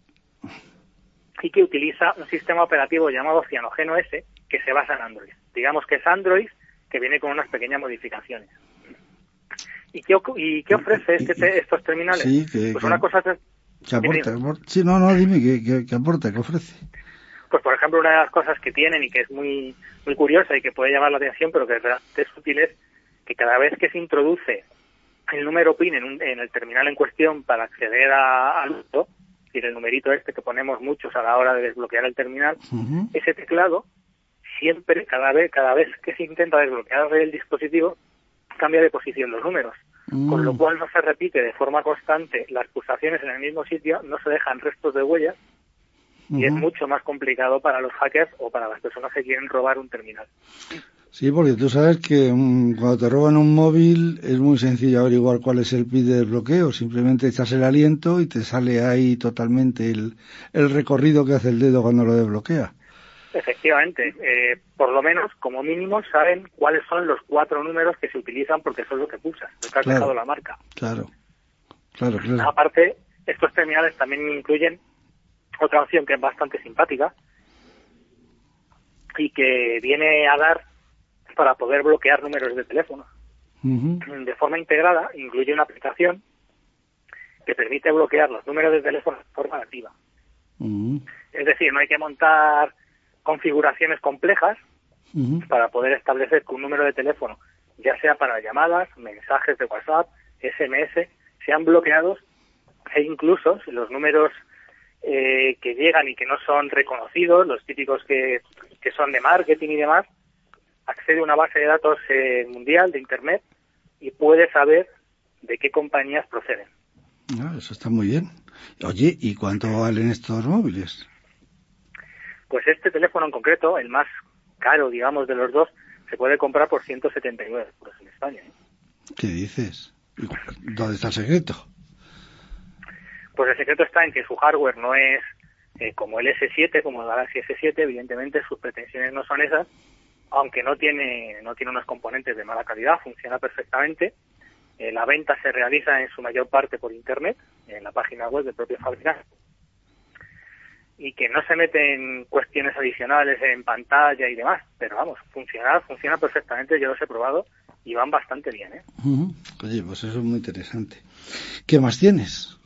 y que utiliza un sistema operativo llamado Cianogeno S, que se basa en Android. Digamos que es Android, que viene con unas pequeñas modificaciones. ¿Y qué, y qué ofrece este, te, estos terminales? Sí, que, pues que, una cosa... Es, que aporta, aporta, sí, no, no, dime, ¿qué, qué, qué aporta, qué ofrece? Pues, por ejemplo, una de las cosas que tienen y que es muy muy curiosa y que puede llamar la atención, pero que realmente es útil, es que cada vez que se introduce el número PIN en, un, en el terminal en cuestión para acceder a, al uso, es decir, el numerito este que ponemos muchos a la hora de desbloquear el terminal, uh-huh. ese teclado siempre, cada vez cada vez que se intenta desbloquear el dispositivo, cambia de posición los números, uh-huh. con lo cual no se repite de forma constante las pulsaciones en el mismo sitio, no se dejan restos de huellas, y uh-huh. es mucho más complicado para los hackers o para las personas que quieren robar un terminal. Sí, porque tú sabes que um, cuando te roban un móvil es muy sencillo averiguar cuál es el PIN de desbloqueo. Simplemente echas el aliento y te sale ahí totalmente el, el recorrido que hace el dedo cuando lo desbloquea. Efectivamente. Eh, por lo menos, como mínimo, saben cuáles son los cuatro números que se utilizan porque son los que pulsas, porque has claro, dejado la marca. Claro, claro, claro. Aparte, estos terminales también incluyen otra opción que es bastante simpática y que viene a dar para poder bloquear números de teléfono. Uh-huh. De forma integrada, incluye una aplicación que permite bloquear los números de teléfono de forma nativa. Uh-huh. Es decir, no hay que montar configuraciones complejas uh-huh. para poder establecer que un número de teléfono, ya sea para llamadas, mensajes de WhatsApp, S M S, sean bloqueados, e incluso si los números Eh, que llegan y que no son reconocidos, los típicos que, que son de marketing y demás, accede a una base de datos eh, mundial de Internet y puede saber de qué compañías proceden. Ah, eso está muy bien. Oye, ¿y cuánto valen estos móviles? Pues este teléfono en concreto, el más caro, digamos, de los dos, se puede comprar por ciento setenta y nueve euros en España, ¿eh? ¿Qué dices? ¿Dónde está el secreto? Pues el secreto está en que su hardware no es eh, como el ese siete, como el Galaxy ese siete, evidentemente sus pretensiones no son esas, aunque no tiene no tiene unos componentes de mala calidad, funciona perfectamente. Eh, la venta se realiza en su mayor parte por internet, en la página web del propio fabricante, y que no se meten cuestiones adicionales en pantalla y demás, pero vamos, funciona, funciona perfectamente, yo los he probado y van bastante bien, ¿eh? Uh-huh. Oye, pues eso es muy interesante. ¿Qué más tienes?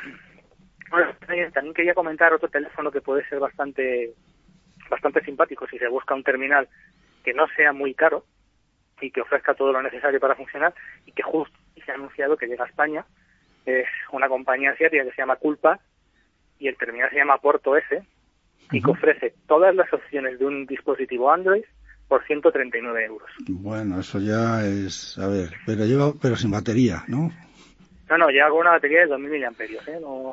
Bueno, también quería comentar otro teléfono que puede ser bastante bastante simpático si se busca un terminal que no sea muy caro y que ofrezca todo lo necesario para funcionar, y que justo se ha anunciado que llega a España. Es una compañía asiática que se llama Culpa, y el terminal se llama Porto S, y que ofrece todas las opciones de un dispositivo Android por ciento treinta y nueve euros. Bueno, eso ya es... A ver, pero lleva, pero sin batería, ¿no? No, no, lleva con una batería de dos mil miliamperios, ¿eh? No,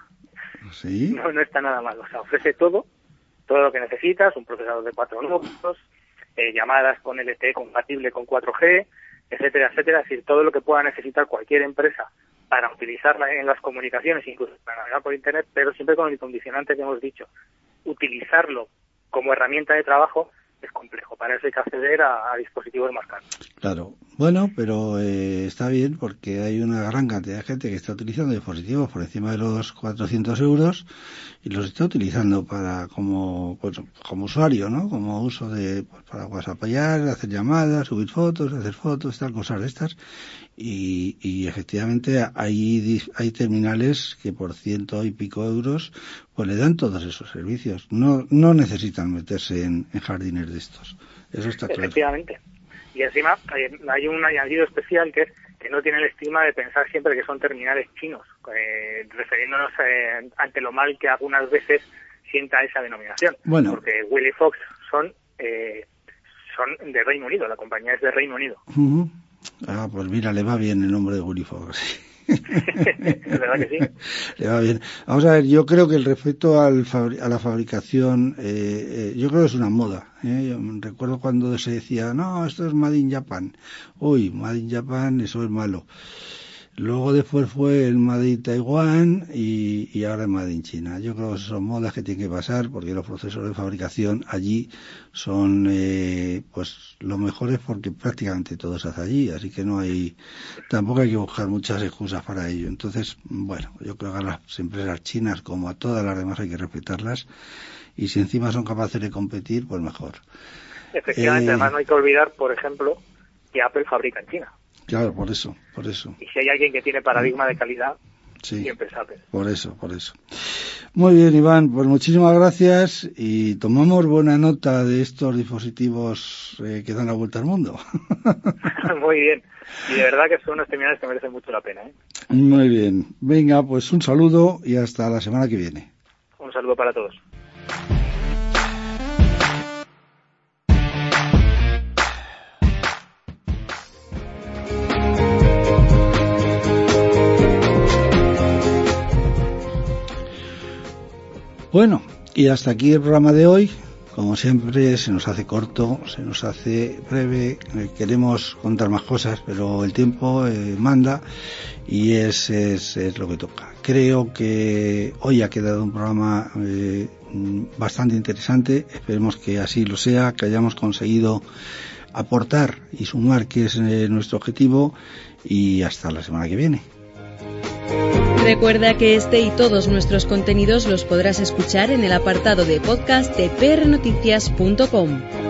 ¿sí? No, no está nada mal. O sea, ofrece todo, todo lo que necesitas, un procesador de cuatro núcleos, eh, llamadas con L T E compatible con cuatro G, etcétera, etcétera. Es decir, todo lo que pueda necesitar cualquier empresa para utilizarla en las comunicaciones, incluso para navegar por Internet, pero siempre con el condicionante que hemos dicho. Utilizarlo como herramienta de trabajo es complejo. Para eso hay que acceder a, a dispositivos más caros. Claro. Bueno, pero eh, está bien porque hay una gran cantidad de gente que está utilizando dispositivos por encima de los cuatrocientos euros y los está utilizando para como pues, como usuario, ¿no? Como uso de pues, para WhatsAppar, hacer llamadas, subir fotos, hacer fotos, tal, cosas de estas. Y, y efectivamente hay hay terminales que por ciento y pico euros pues le dan todos esos servicios. No no necesitan meterse en, en jardines de estos. Eso está claro. Efectivamente. Y encima hay, hay un añadido especial que es que no tiene el estigma de pensar siempre que son terminales chinos, eh, refiriéndonos eh, ante lo mal que algunas veces sienta esa denominación. Bueno. Porque Willy Fox son eh, son de Reino Unido, la compañía es de Reino Unido. Uh-huh. Ah, pues mira, le va bien el nombre de Willy Fox. ¿Verdad que sí? Le va bien. Vamos a ver, yo creo que el respeto al fabri- a la fabricación, eh, eh, yo creo que es una moda. ¿eh? Yo recuerdo cuando se decía, no, esto es Made in Japan. Uy, Made in Japan, eso es malo. Luego después fue el Made in Taiwán y, y ahora el Made in China. Yo creo que son modas que tienen que pasar porque los procesos de fabricación allí son eh, pues los mejores porque prácticamente todo se hace allí, así que no hay, tampoco hay que buscar muchas excusas para ello. Entonces, bueno, yo creo que a las empresas chinas como a todas las demás hay que respetarlas y si encima son capaces de competir, pues mejor. Efectivamente, eh, además no hay que olvidar, por ejemplo, que Apple fabrica en China. Claro, por eso, por eso. Y si hay alguien que tiene paradigma de calidad, sí, siempre es Apple. Por eso, por eso. Muy bien, Iván, pues muchísimas gracias y tomamos buena nota de estos dispositivos eh, que dan la vuelta al mundo. Muy bien. Y de verdad que son unos terminales que merecen mucho la pena, ¿eh? Muy bien. Venga, pues un saludo y hasta la semana que viene. Un saludo para todos. Bueno, y hasta aquí el programa de hoy. Como siempre, se nos hace corto, se nos hace breve. Eh, queremos contar más cosas, pero el tiempo eh, manda y es, es, es lo que toca. Creo que hoy ha quedado un programa eh, bastante interesante. Esperemos que así lo sea, que hayamos conseguido aportar y sumar, que es eh, nuestro objetivo. Y hasta la semana que viene. Recuerda que este y todos nuestros contenidos los podrás escuchar en el apartado de podcast de p r noticias punto com.